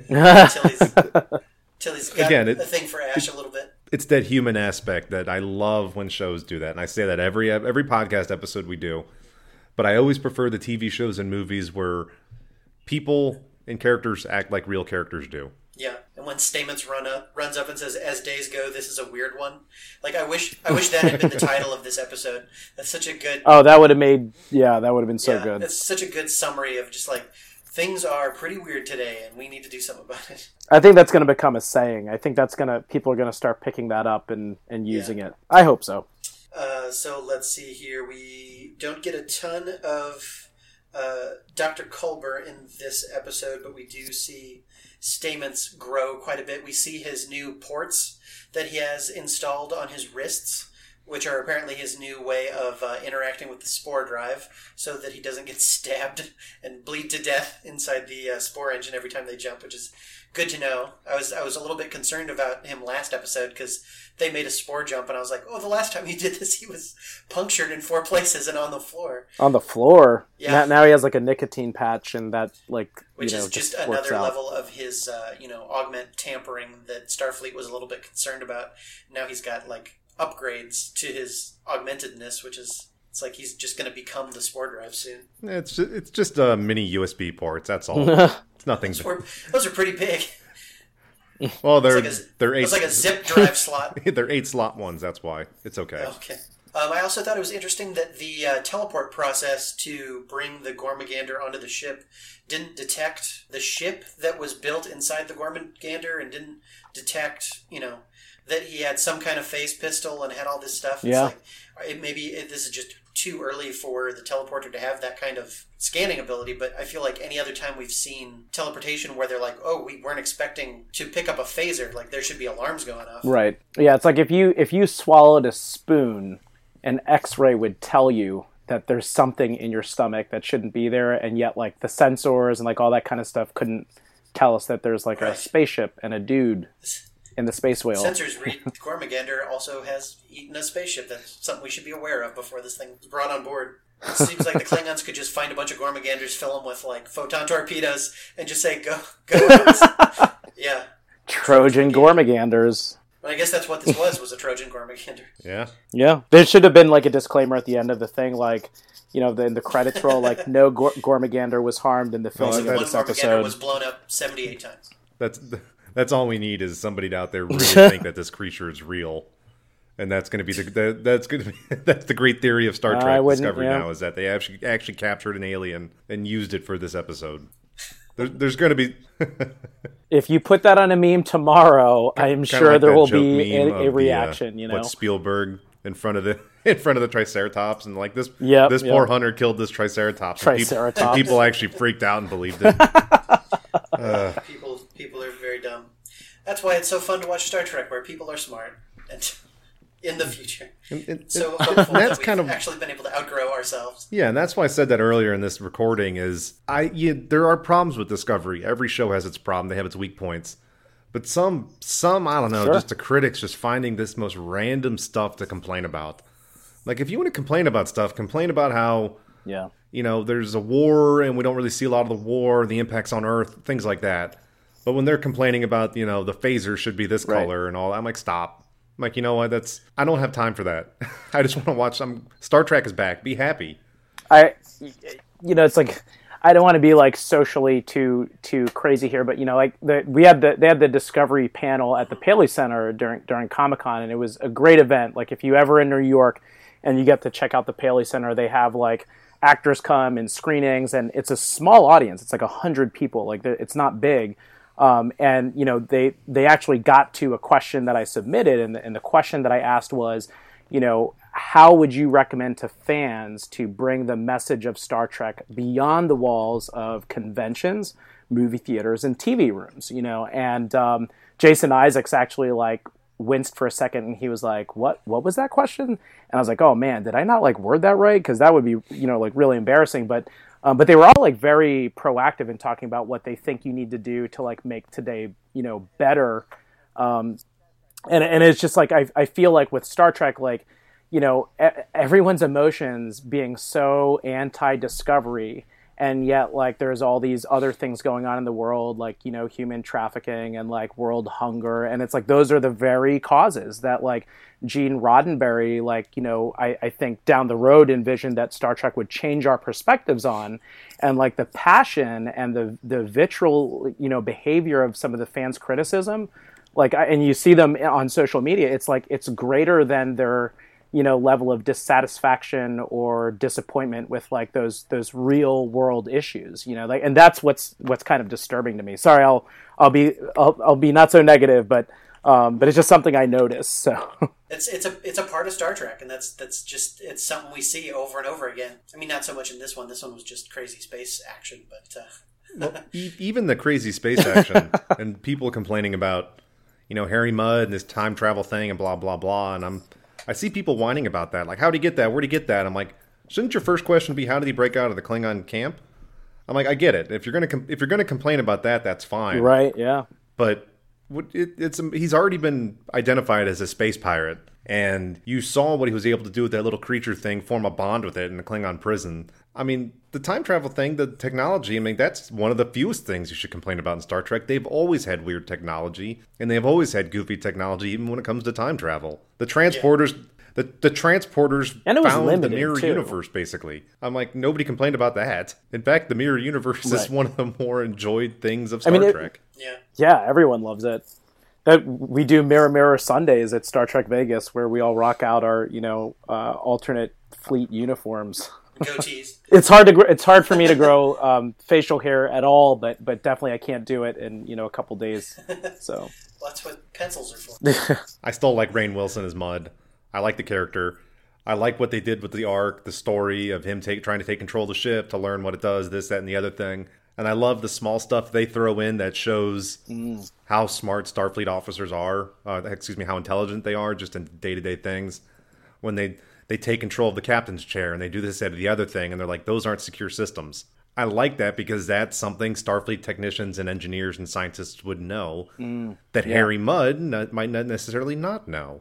S1: Tilly's got a thing for Ash a little bit.
S2: It's that human aspect that I love when shows do that. And I say that every podcast episode we do. But I always prefer the TV shows and movies where people and characters act like real characters do.
S1: Yeah, and when Stamets runs up and says, "As days go, this is a weird one." I wish that had been the title of this episode. That's such a good...
S3: Oh, that would have been so good.
S1: It's such a good summary of just things are pretty weird today, and we need to do something about it.
S3: I think that's going to become a saying. I think people are going to start picking that up and using it. I hope so.
S1: So let's see here. We don't get a ton of Dr. Culber in this episode, but we do see Stamets grow quite a bit. We see his new ports that he has installed on his wrists, which are apparently his new way of interacting with the spore drive so that he doesn't get stabbed and bleed to death inside the spore engine every time they jump, which is good to know. I was a little bit concerned about him last episode because they made a spore jump, and I was like, oh, the last time he did this, he was punctured in 4 places and on the floor.
S3: On the floor? Yeah. Now he has a nicotine patch, and that,
S1: which is just another level of his, augment tampering that Starfleet was a little bit concerned about. Now he's got, upgrades to his augmentedness, which is... It's he's just going to become the spore drive soon.
S2: It's just mini USB ports, that's all. It's nothing.
S1: Those are pretty big.
S2: Well, they're 8.
S1: It's like a zip drive slot.
S2: They're 8 slot ones. That's why it's okay.
S1: Okay. I also thought it was interesting that the teleport process to bring the Gormagander onto the ship didn't detect the ship that was built inside the Gormagander and didn't detect, that he had some kind of phase pistol and had all this stuff.
S3: Yeah.
S1: It's like, maybe this is just too early for the teleporter to have that kind of scanning ability, but I feel like any other time we've seen teleportation where they're like, oh, we weren't expecting to pick up a phaser, like there should be alarms going off.
S3: Right. Yeah, it's like if you swallowed a spoon, an X-ray would tell you that there's something in your stomach that shouldn't be there, and yet like the sensors and like all that kind of stuff couldn't tell us that there's like a spaceship and a dude in the space whale.
S1: Sensors read Gormagander also has eaten a spaceship. That's something we should be aware of before this thing is brought on board. It seems like the Klingons could just find a bunch of Gormaganders, fill them with like photon torpedoes, and just say, go. Yeah.
S3: Trojan Gormaganders.
S1: But I guess that's what this was a Trojan Gormagander.
S2: Yeah.
S3: Yeah. There should have been like a disclaimer at the end of the thing, like, in the credits roll, like, no Gormagander was harmed in the filming of this episode.
S1: Gormagander was blown up 78 times.
S2: That's all we need is somebody out there really think that this creature is real, and that's going to be that's the great theory of Star Trek Discovery now, is that they actually captured an alien and used it for this episode. There's going to be
S3: if you put that on a meme tomorrow, I am sure like there will be a reaction.
S2: What Spielberg in front of the Triceratops, and like this poor hunter killed this Triceratops. And people actually freaked out and believed it.
S1: People are very dumb. That's why it's so fun to watch Star Trek, where people are smart and in the future. So hopeful that we've actually been able to outgrow ourselves.
S2: Yeah, and that's why I said that earlier in this recording. There are problems with Discovery. Every show has its problem. They have its weak points. But some I don't know, sure. Just the critics just finding this most random stuff to complain about. Like, if you want to complain about stuff, complain about how there's a war and we don't really see a lot of the war, the impacts on Earth, things like that. But when they're complaining about, the phaser should be this color and all, I'm like, stop. I'm like, you know what? I don't have time for that. I just want to watch Star Trek is back. Be happy.
S3: It's like, I don't want to be like socially too crazy here, but they had the Discovery panel at the Paley Center during Comic-Con, and it was a great event. Like, if you ever in New York and you get to check out the Paley Center, they have like actors come and screenings, and it's a small audience. It's like 100 people. Like, it's not big. And they actually got to a question that I submitted, and the question that I asked was, how would you recommend to fans to bring the message of Star Trek beyond the walls of conventions, movie theaters, and TV rooms? And Jason Isaacs actually like winced for a second, and he was like, "What was that question?" And I was like, "Oh man, did I not like word that right? Because that would be like really embarrassing." But they were all like very proactive in talking about what they think you need to do to like make today, better. And it's just like, I feel like with Star Trek, like, everyone's emotions being so anti-Discovery, and yet like there's all these other things going on in the world, like, human trafficking and like world hunger. And it's like, those are the very causes that like Gene Roddenberry, like, I think down the road envisioned that Star Trek would change our perspectives on. And like the passion and the vitriol, behavior of some of the fans' criticism, like, and you see them on social media, it's like, it's greater than their, level of dissatisfaction or disappointment with like those real world issues, like, and that's what's kind of disturbing to me. Sorry, I'll be not so negative, but it's just something I noticed. So
S1: it's a part of Star Trek, and that's just, it's something we see over and over again. I mean, not so much in this one. This one was just crazy space action, but
S2: well, even the crazy space action and people complaining about Harry Mudd and this time travel thing and blah blah blah, and I see people whining about that. Like, how'd he get that? Where'd he get that? I'm like, shouldn't your first question be, how did he break out of the Klingon camp? I'm like, I get it. If you're gonna complain about that, that's fine.
S3: Right? Yeah.
S2: But he's already been identified as a space pirate, and you saw what he was able to do with that little creature thing, form a bond with it in the Klingon prison. I mean, the time travel thing, the technology, I mean, that's one of the fewest things you should complain about in Star Trek. They've always had weird technology, and they've always had goofy technology, even when it comes to time travel. The transporters... Yeah. The transporters found the mirror universe, basically. I'm like, nobody complained about that. In fact, the mirror universe is one of the more enjoyed things of Star Trek.
S3: Yeah, everyone loves it. We do Mirror Mirror Sundays at Star Trek Vegas, where we all rock out our, alternate fleet uniforms.
S1: goatees.
S3: It's hard to. It's hard for me to grow facial hair at all, but definitely I can't do it in a couple days. So
S1: well, that's what pencils are for.
S2: I still like Rainn Wilson as Mud. I like the character. I like what they did with the arc, the story of him trying to take control of the ship to learn what it does, this, that, and the other thing. And I love the small stuff they throw in that shows how smart Starfleet officers are. How intelligent they are just in day-to-day things. When they take control of the captain's chair and they do this, that, or the other thing, and they're like, those aren't secure systems. I like that because that's something Starfleet technicians and engineers and scientists would know that Harry Mudd might not necessarily not know.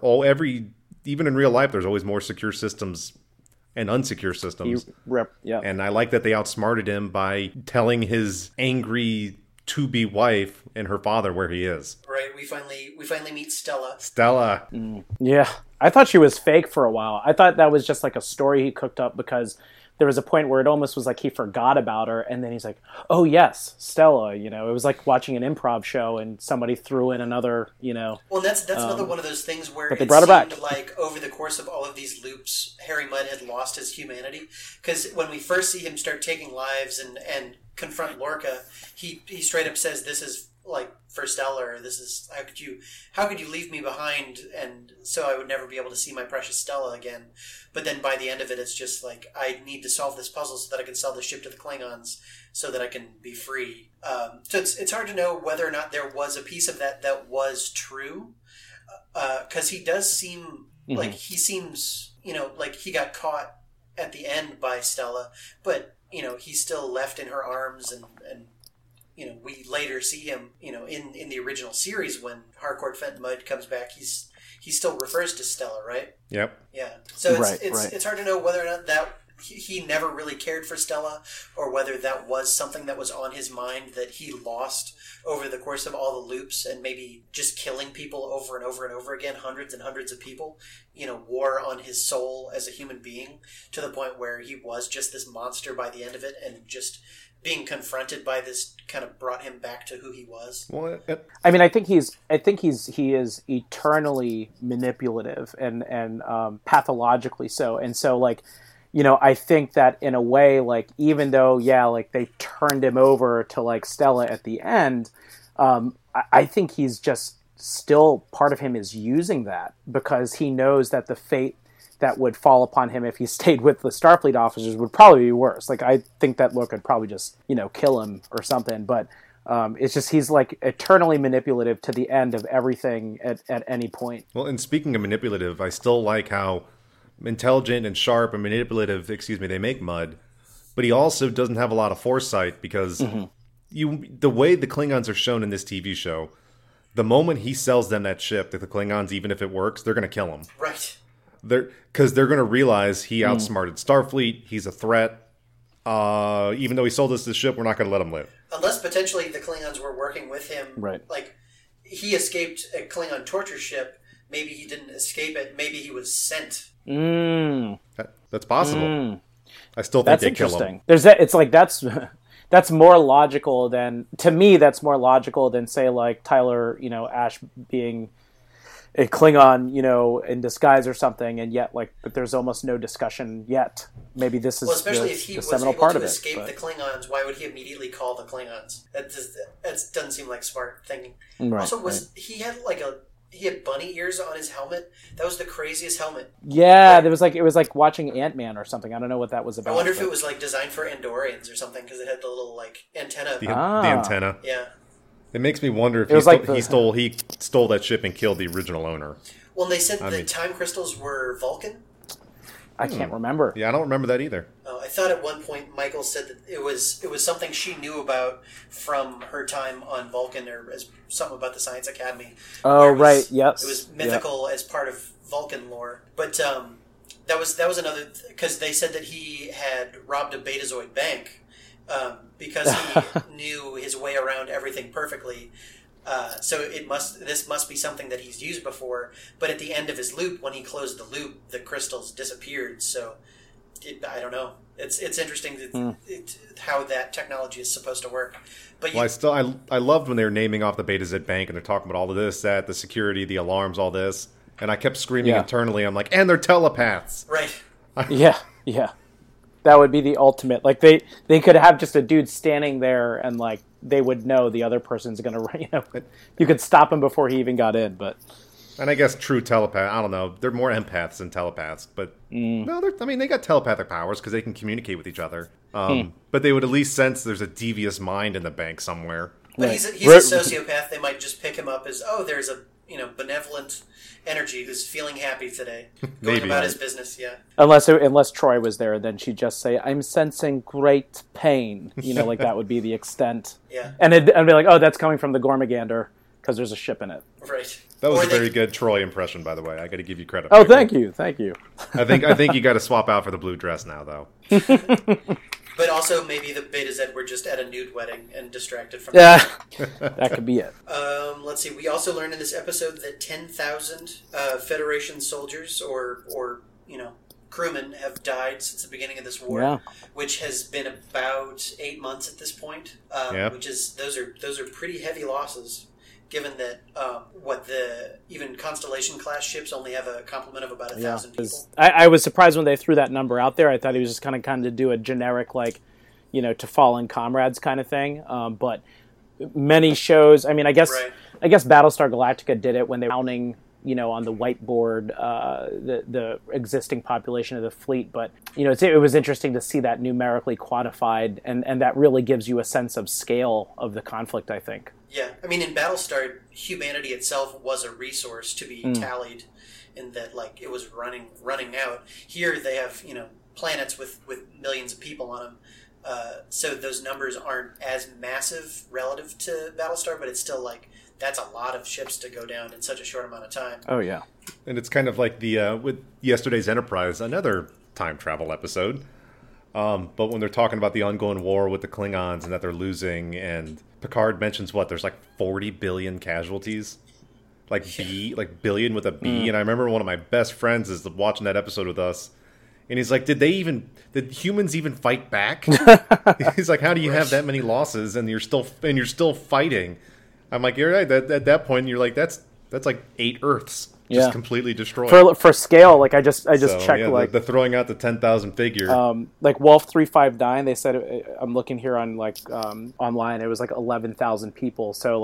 S2: Even in real life, there's always more secure systems and unsecure systems. And I like that they outsmarted him by telling his angry to-be wife and her father where he is.
S1: Right, we finally meet Stella.
S3: Yeah, I thought she was fake for a while. I thought that was just like a story he cooked up because there was a point where it almost was like he forgot about her, and then he's like, oh yes, Stella, it was like watching an improv show and somebody threw in another,
S1: Well, that's another one of those things where
S3: it seemed
S1: like over the course of all of these loops, Harry Mudd had lost his humanity. Because when we first see him start taking lives and confront Lorca, he straight up says, this is like for Stella, or this is how could you leave me behind, and so I would never be able to see my precious Stella again. But then by the end of it, it's just like, I need to solve this puzzle so that I can sell the ship to the Klingons so that I can be free. So it's hard to know whether or not there was a piece of that was true, because he does seem like he seems like he got caught at the end by Stella, but he's still left in her arms, and we later see him, in the original series when Harcourt Fenton Mudd comes back, he still refers to Stella, right?
S2: Yep.
S1: Yeah. So it's hard to know whether or not that he never really cared for Stella, or whether that was something that was on his mind that he lost over the course of all the loops, and maybe just killing people over and over and over again, hundreds and hundreds of people, wore on his soul as a human being to the point where he was just this monster by the end of it, and just being confronted by this kind of brought him back to who he was.
S2: Well,
S3: I mean, I think he is eternally manipulative and pathologically so. And so, like, I think that in a way, like, even though, like they turned him over to like Stella at the end, I think he's just still part of him is using that because he knows that the fate that would fall upon him if he stayed with the Starfleet officers would probably be worse. Like, I think that Lorca could probably just, kill him or something. But it's just he's, like, eternally manipulative to the end of everything at any point.
S2: Well, and speaking of manipulative, I still like how intelligent and sharp and manipulative, they make Mudd. But he also doesn't have a lot of foresight because the way the Klingons are shown in this TV show, the moment he sells them that ship, that the Klingons, even if it works, they're going to kill him.
S1: Right.
S2: Because they're going to realize he outsmarted Starfleet. He's a threat. Even though he sold us this ship, we're not going to let him live.
S1: Unless potentially the Klingons were working with him.
S3: Right.
S1: Like, he escaped a Klingon torture ship. Maybe he didn't escape it. Maybe he was sent.
S2: That's possible. I still think they kill him.
S3: It's like that's more logical than, to me, that's more logical than, say, like Tyler, Ash being a Klingon, in disguise or something, and yet, like, but there's almost no discussion yet. Maybe this is
S1: especially if he was able to escape the Klingons, why would he immediately call the Klingons? That doesn't seem like smart thinking.
S3: Right,
S1: also, he had bunny ears on his helmet? That was the craziest helmet.
S3: Yeah, it was like watching Ant-Man or something. I don't know what that was about.
S1: I wonder if it was like designed for Andorians or something, because it had the little like antenna.
S2: The antenna.
S1: Yeah.
S2: It makes me wonder if he stole that ship and killed the original owner.
S1: Well, they said the time crystals were Vulcan.
S3: I can't remember.
S2: Yeah, I don't remember that either.
S1: I thought at one point Michael said that it was something she knew about from her time on Vulcan, or as something about the Science Academy.
S3: Oh, right. Yes.
S1: It was mythical as part of Vulcan lore, but that was another, because they said that he had robbed a Betazoid bank. Because he knew his way around everything perfectly. So this must be something that he's used before. But at the end of his loop, when he closed the loop, the crystals disappeared. So I don't know. It's interesting how that technology is supposed to work. But
S2: I loved when they were naming off the Betazoid bank and they're talking about all of this, that, the security, the alarms, all this, and I kept screaming internally. I'm like, and they're telepaths,
S1: right?
S3: Yeah. That would be the ultimate. Like they could have just a dude standing there, and like they would know the other person's gonna. You could stop him before he even got in. But
S2: and I guess true telepath. I don't know. They're more empaths than telepaths, but no. They got telepathic powers because they can communicate with each other. But they would at least sense there's a devious mind in the bank somewhere.
S1: But he's a sociopath. They might just pick him up as there's a benevolent energy who's feeling happy today, going about his business. Yeah.
S3: Unless Troy was there, then she'd just say, "I'm sensing great pain." Like that would be the extent.
S1: Yeah.
S3: And I'd be like, "Oh, that's coming from the Gormagander because there's a ship in it."
S1: Right.
S2: That was a very good Troy impression, by the way. I got to give you credit.
S3: Oh, thank you.
S2: I think you got to swap out for the blue dress now, though.
S1: But also, maybe the Beta Z were just at a nude wedding and distracted from
S3: that could be it.
S1: Let's see. We also learned in this episode that 10,000 Federation soldiers or crewmen have died since the beginning of this war, which has been about 8 months at this point. Which is those are pretty heavy losses, given that even Constellation class ships only have a complement of about 1,000 people.
S3: I was surprised when they threw that number out there. I thought he was just kind of do a generic to fallen comrades kind of thing. But many shows, I guess Battlestar Galactica did it when they were counting, on the whiteboard the existing population of the fleet. But it was interesting to see that numerically quantified, and that really gives you a sense of scale of the conflict, I think.
S1: Yeah, in Battlestar, humanity itself was a resource to be tallied, in that it was running out. Here they have planets with millions of people on them, so those numbers aren't as massive relative to Battlestar, but it's still that's a lot of ships to go down in such a short amount of time.
S3: Oh yeah,
S2: and it's kind of like the with yesterday's Enterprise, another time travel episode. But when they're talking about the ongoing war with the Klingons and that they're losing, and Picard mentions there's 40 billion casualties, billion with a B. And I remember one of my best friends is watching that episode with us, and he's like, did humans even fight back? He's like, how do you have that many losses and you're still fighting? I'm like, you're right. At that point, you're like, that's 8 Earths. Just completely destroyed.
S3: For scale, I just checked
S2: the throwing out the 10,000 figure.
S3: Wolf 359, they said, I'm looking here on online, it was 11,000 people. So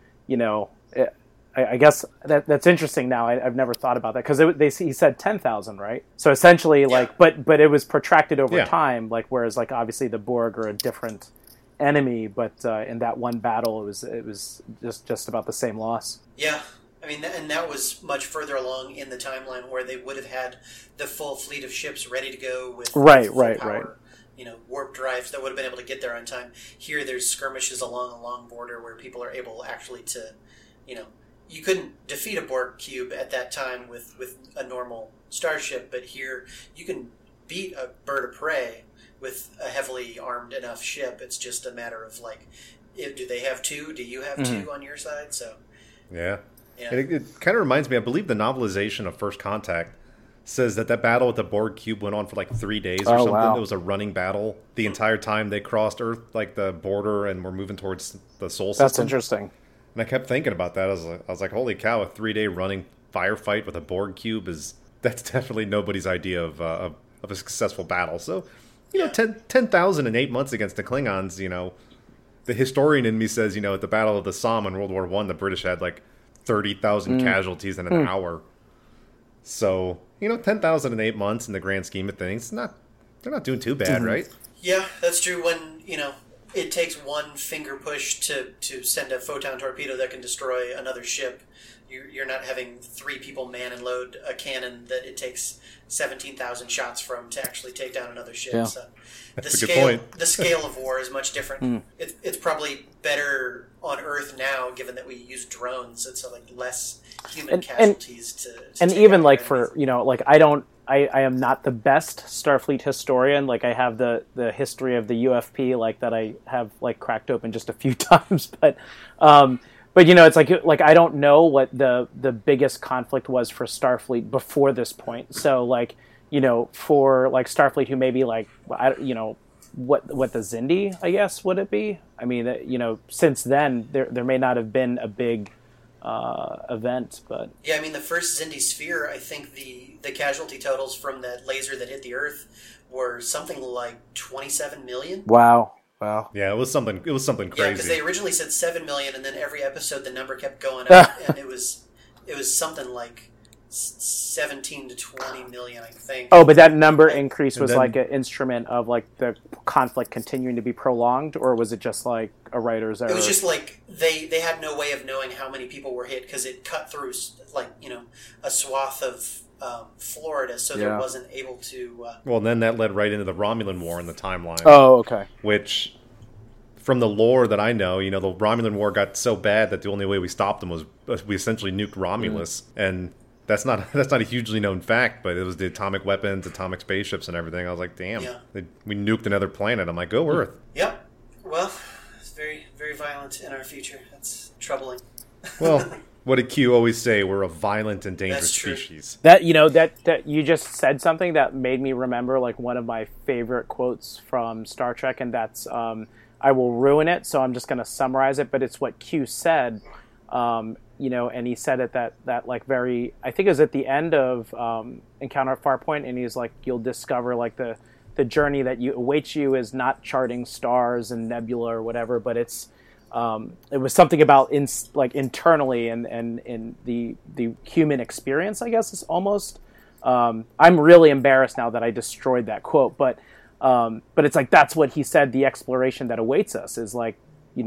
S3: I guess that's interesting. Now I've never thought about that because he said 10,000, right? So essentially, but it was protracted over time. Whereas obviously the Borg are a different enemy, but in that one battle, it was just about the same loss.
S1: Yeah. And that was much further along in the timeline where they would have had the full fleet of ships ready to go with power, warp drives that would have been able to get there on time. Here, there's skirmishes along a long border where people are able actually to, you couldn't defeat a Borg cube at that time with a normal starship, but here you can beat a bird of prey with a heavily armed enough ship. It's just a matter of do they have two? Do you have two on your side? So
S2: yeah. Yeah. And it kind of reminds me, I believe the novelization of First Contact says that battle with the Borg cube went on for 3 days or something. Wow. It was a running battle the entire time they crossed Earth, the border, and were moving towards the Sol system.
S3: That's interesting.
S2: And I kept thinking about that. I was like, holy cow, a 3-day running firefight with a Borg cube that's definitely nobody's idea of a successful battle. So, 10,000 in 8 months against the Klingons, the historian in me says, at the Battle of the Somme in World War I, the British had 30,000 casualties in an hour. So, 10,000 in 8 months in the grand scheme of things, they're not doing too bad, right?
S1: Yeah, that's true. When, it takes one finger push to send a photon torpedo that can destroy another ship. You're not having 3 people man and load a cannon that it takes 17,000 shots from to actually take down another ship.
S3: Yeah.
S1: So
S2: that's a good point.
S1: The scale of war is much different. It's probably better on Earth now, given that we use drones. It's less human casualties to
S3: even for I am not the best Starfleet historian. I have the history of the UFP that I have cracked open just a few times, but it's I don't know what the biggest conflict was for Starfleet before this point. So for Starfleet, who maybe what the Xindi, I guess, would it be? Since then there may not have been a big event, but
S1: yeah, the first Xindi sphere, I think the casualty totals from that laser that hit the Earth were something like 27 million.
S3: Wow.
S2: Yeah, it was something crazy.
S1: Yeah, because they originally said 7 million, and then every episode the number kept going up, and it was something like 17 to 20 million, I think.
S3: Oh, but that number increase was like an instrument of like the conflict continuing to be prolonged, or was it just like a writer's error?
S1: It was just like they had no way of knowing how many people were hit because it cut through like a swath of Florida, so there wasn't able to.
S2: Well, then that led right into the Romulan War in the timeline.
S3: Oh, okay.
S2: Which, from the lore that I know, the Romulan War got so bad that the only way we stopped them was we essentially nuked Romulus, and that's not a hugely known fact, but it was the atomic weapons, atomic spaceships, and everything. I was like, damn, we nuked another planet. I'm like, go Earth.
S1: Yep. Well, it's very, very violent in our future. That's troubling.
S2: Well, what did Q always say? We're a violent and dangerous species.
S3: That that you just said something that made me remember like one of my favorite quotes from Star Trek, and that's I will ruin it, so I'm just going to summarize it. But it's what Q said, and he said it that like very. I think it was at the end of Encounter at Farpoint, and he's like, "You'll discover like the journey that awaits you is not charting stars and nebula or whatever, but it's." It was something about internally and in the human experience, I guess, is almost. I'm really embarrassed now that I destroyed that quote, but it's like that's what he said. The exploration that awaits us is like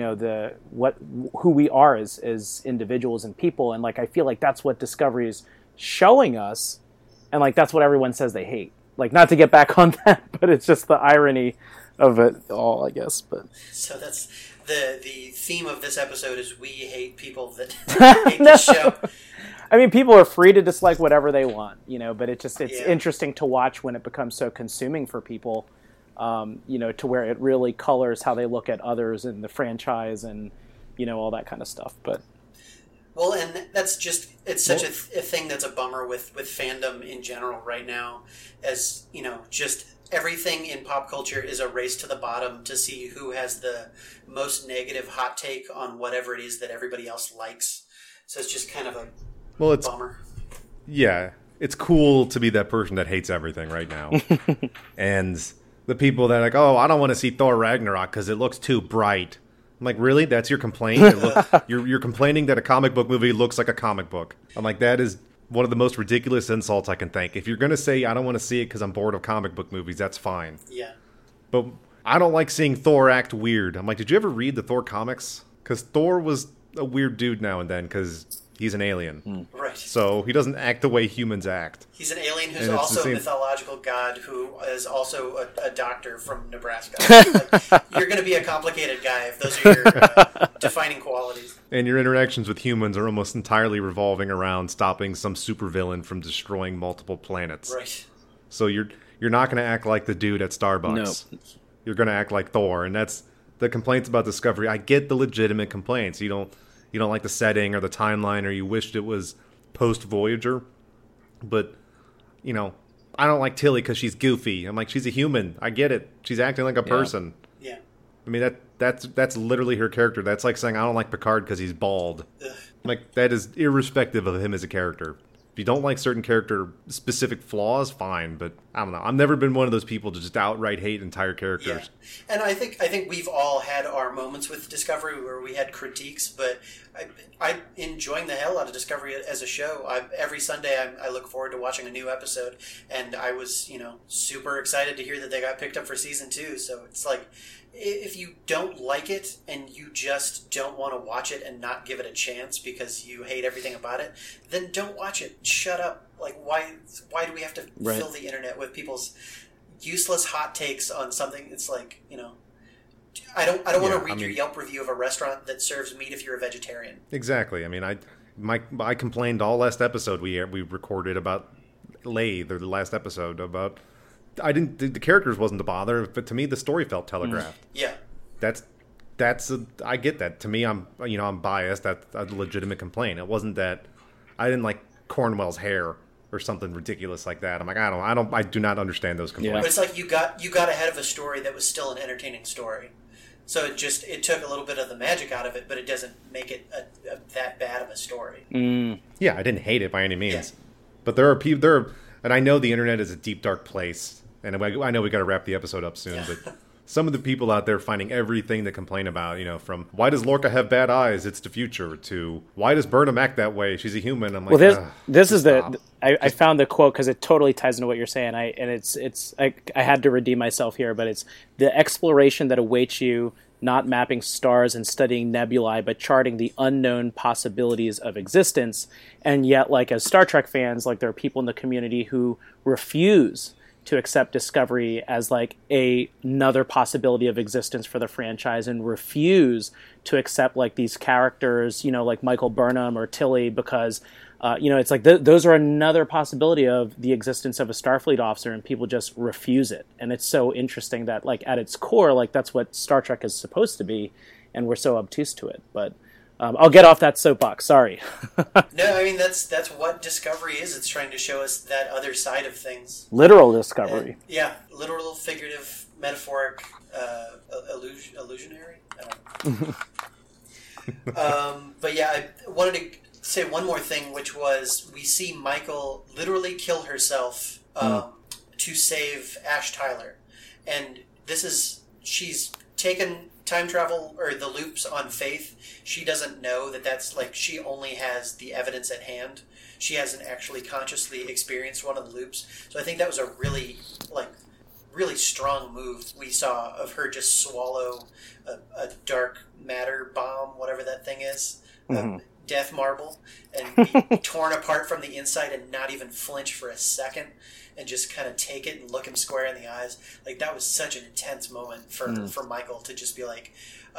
S3: who we are as individuals and people, and like I feel like that's what Discovery is showing us, and like that's what everyone says they hate. Like, not to get back on that, but it's just the irony of it all, I guess. But
S1: so that's. The theme of this episode is we hate people that hate the show.
S3: I mean, people are free to dislike whatever they want, but it's interesting to watch when it becomes so consuming for people, to where it really colors how they look at others in the franchise and, all that kind of stuff. But
S1: well, and that's just, it's such a thing that's a bummer with fandom in general right now, as, just everything in pop culture is a race to the bottom to see who has the most negative hot take on whatever it is that everybody else likes. So it's just kind of a bummer.
S2: Yeah, it's cool to be that person that hates everything right now. And the people that are like, oh, I don't want to see Thor Ragnarok because it looks too bright. I'm like, really? That's your complaint? You're complaining that a comic book movie looks like a comic book. I'm like, that is one of the most ridiculous insults I can think. If you're going to say, I don't want to see it because I'm bored of comic book movies, that's fine.
S1: Yeah.
S2: But I don't like seeing Thor act weird. I'm like, did you ever read the Thor comics? Because Thor was a weird dude now and then because he's an alien.
S1: Right.
S2: So he doesn't act the way humans act.
S1: He's an alien who's also a mythological god who is also a doctor from Nebraska. You're going to be a complicated guy if those are your defining qualities.
S2: And your interactions with humans are almost entirely revolving around stopping some supervillain from destroying multiple planets.
S1: Right.
S2: So you're not going to act like the dude at Starbucks. No. You're going to act like Thor, and that's the complaints about Discovery. I get the legitimate complaints. You don't like the setting or the timeline, or you wished it was post Voyager. But I don't like Tilly because she's goofy. I'm like, she's a human. I get it. She's acting like a person.
S1: Yeah.
S2: I mean that's literally her character. That's like saying I don't like Picard because he's bald. Ugh. Like, that is irrespective of him as a character. If you don't like certain character specific flaws, fine. But I don't know. I've never been one of those people to just outright hate entire characters.
S1: Yeah. And I think we've all had our moments with Discovery where we had critiques, but I'm enjoying the hell out of Discovery as a show. Every Sunday I look forward to watching a new episode, and I was super excited to hear that they got picked up for season 2. So it's like, if you don't like it and you just don't want to watch it and not give it a chance because you hate everything about it, then don't watch it. Shut up. Like, why do we have to fill the internet with people's useless hot takes on something? It's like, I don't want to read your Yelp review of a restaurant that serves meat if you're a vegetarian.
S2: Exactly. I mean, I complained all last episode we recorded about Lathe, or the last episode about. The characters wasn't the bother, but to me the story felt telegraphed.
S1: Yeah,
S2: I get that. To me, I'm biased. That's a legitimate complaint. It wasn't that I didn't like Cornwell's hair or something ridiculous like that. I'm like, I do not understand those complaints.
S1: Yeah. But it's like you got ahead of a story that was still an entertaining story. So it took a little bit of the magic out of it, but it doesn't make it that bad of a story.
S2: Yeah, I didn't hate it by any means. Yeah. But there are people and I know the internet is a deep, dark place, And I know we got to wrap the episode up soon, but some of the people out there finding everything to complain about, from why does Lorca have bad eyes? It's the future. To why does Burnham act that way? She's a human. I'm like,
S3: well, this is I found the quote because it totally ties into what you're saying. I had to redeem myself here, but it's the exploration that awaits you, not mapping stars and studying nebulae, but charting the unknown possibilities of existence. And yet, like, as Star Trek fans, like, there are people in the community who refuse to accept Discovery as like another possibility of existence for the franchise, and refuse to accept like these characters, like Michael Burnham or Tilly, because it's like those are another possibility of the existence of a Starfleet officer, and people just refuse it. And it's so interesting that like at its core, like that's what Star Trek is supposed to be, and we're so obtuse to it. But I'll get off that soapbox. Sorry.
S1: No, I mean that's what Discovery is. It's trying to show us that other side of things.
S3: Literal Discovery.
S1: Literal, figurative, metaphoric, illusionary. I don't know. But yeah, I wanted to say one more thing, which was we see Michael literally kill herself to save Ash Tyler, and she's taken time travel or the loops on faith. She doesn't know that's like, she only has the evidence at hand. She hasn't actually consciously experienced one of the loops. So I think that was a really strong move we saw of her just swallow a dark matter bomb, whatever that thing is, death marble, and be torn apart from the inside and not even flinch for a second, and just kind of take it and look him square in the eyes. Like, that was such an intense moment for Michael to just be like,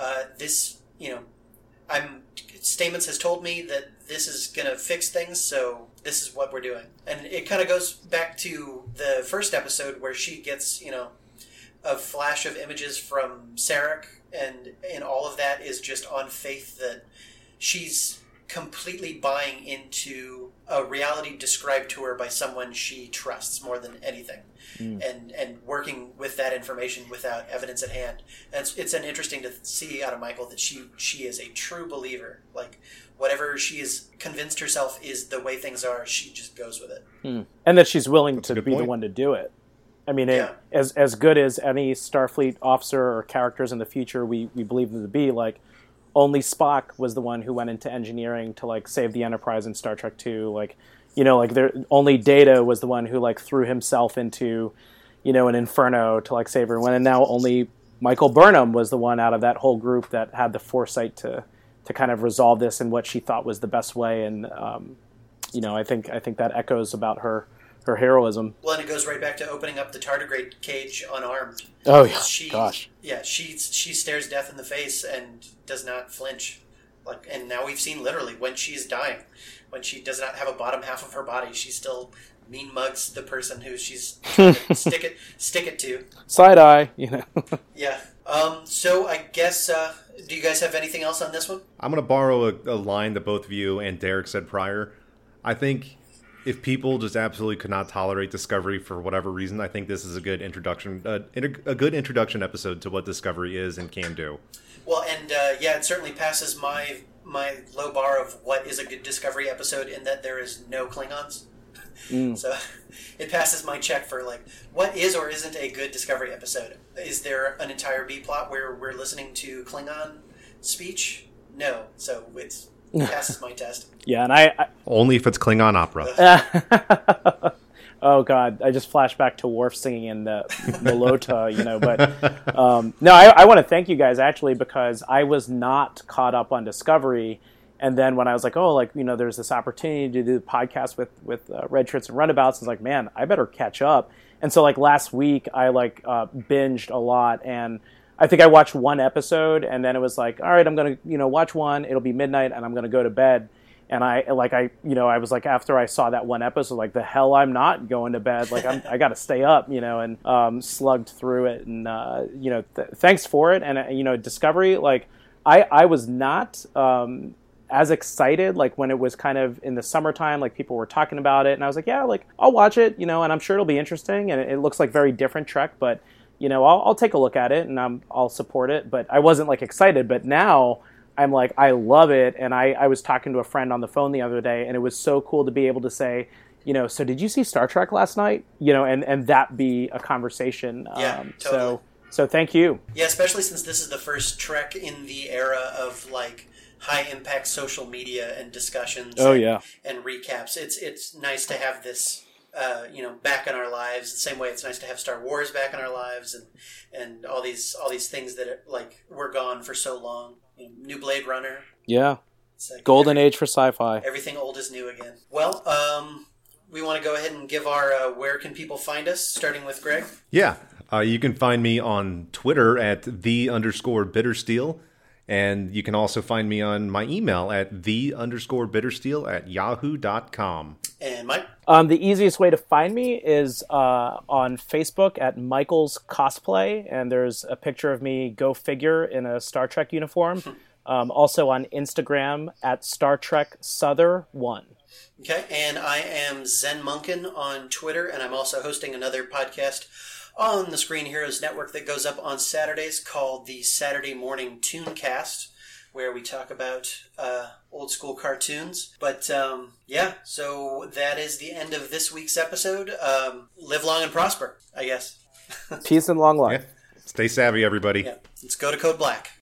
S1: Stamets has told me that this is going to fix things, so this is what we're doing. And it kind of goes back to the first episode where she gets, a flash of images from Sarek, and all of that is just on faith that she's completely buying into a reality described to her by someone she trusts more than anything, and working with that information without evidence at hand. And it's an interesting to see out of Michael that she is a true believer. Like, whatever she has convinced herself is the way things are, she just goes with it.
S3: And that she's willing to be the one to do it. I mean, as good as any Starfleet officer or characters in the future we believe them to be, like, only Spock was the one who went into engineering to like save the Enterprise in Star Trek II. Like, only Data was the one who like threw himself into, an inferno to like save everyone. And now only Michael Burnham was the one out of that whole group that had the foresight to kind of resolve this in what she thought was the best way. And I think that echoes about her heroism.
S1: Well, and it goes right back to opening up the tardigrade cage unarmed.
S3: Oh yeah, gosh.
S1: Yeah, she stares death in the face and does not flinch. Like, and now we've seen literally when she's dying, when she does not have a bottom half of her body, she still mean mugs the person who she's stick it to.
S3: Side eye,
S1: Yeah. So I guess, do you guys have anything else on this one?
S2: I'm going to borrow a line that both of you and Derek said prior. I think if people just absolutely could not tolerate Discovery for whatever reason, I think this is a good introduction, a good introduction episode to what Discovery is and can do.
S1: Well, and it certainly passes my low bar of what is a good Discovery episode, in that there is no Klingons. So it passes my check for like, what is or isn't a good Discovery episode? Is there an entire B plot where we're listening to Klingon speech? No. So it passes my test.
S3: Yeah, and I
S2: only if it's Klingon opera.
S3: Oh God, I just flashed back to Worf singing in the Melota, But no, I want to thank you guys actually, because I was not caught up on Discovery, and then when I was like, there's this opportunity to do the podcast with Red Shirts and Runabouts, I was like, man, I better catch up. And so like last week, I binged a lot, and I think I watched one episode, and then it was like, all right, I'm gonna watch one. It'll be midnight, and I'm gonna go to bed. And I was like, after I saw that one episode, like, the hell, I'm not going to bed. Like, I got to stay up, and slugged through it. And, thanks for it. And, Discovery, like, I was not as excited, like, when it was kind of in the summertime, like, people were talking about it. And I was like, yeah, like, I'll watch it, and I'm sure it'll be interesting. And it looks like very different Trek, but, I'll take a look at it, and I'll support it. But I wasn't, like, excited. But now I'm like, I love it. And I was talking to a friend on the phone the other day, and it was so cool to be able to say, so did you see Star Trek last night? And that be a conversation.
S1: Yeah, totally.
S3: So thank you.
S1: Yeah, especially since this is the first Trek in the era of like high impact social media and discussions. And recaps. It's nice to have this, back in our lives. The same way it's nice to have Star Wars back in our lives, and all these things that were gone for so long. New Blade Runner.
S3: Yeah. Golden age for sci-fi.
S1: Everything old is new again. Well, we want to go ahead and give our where can people find us, starting with Greg?
S2: Yeah. You can find me on Twitter at @the_bittersteel. And you can also find me on my email at the_bittersteel@yahoo.com.
S1: And Mike?
S3: The easiest way to find me is on Facebook at Michael's Cosplay. And there's a picture of me, go figure, in a Star Trek uniform. Also on Instagram at Star Trek Souther1.
S1: Okay, and I am Zen Munkin on Twitter, and I'm also hosting another podcast on the Screen Heroes Network that goes up on Saturdays called the Saturday Morning Tooncast, where we talk about old school cartoons. But so that is the end of this week's episode. Live long and prosper, I guess.
S3: Peace and long life.
S2: Yeah. Stay savvy, everybody.
S1: Yeah. Let's go to Code Black.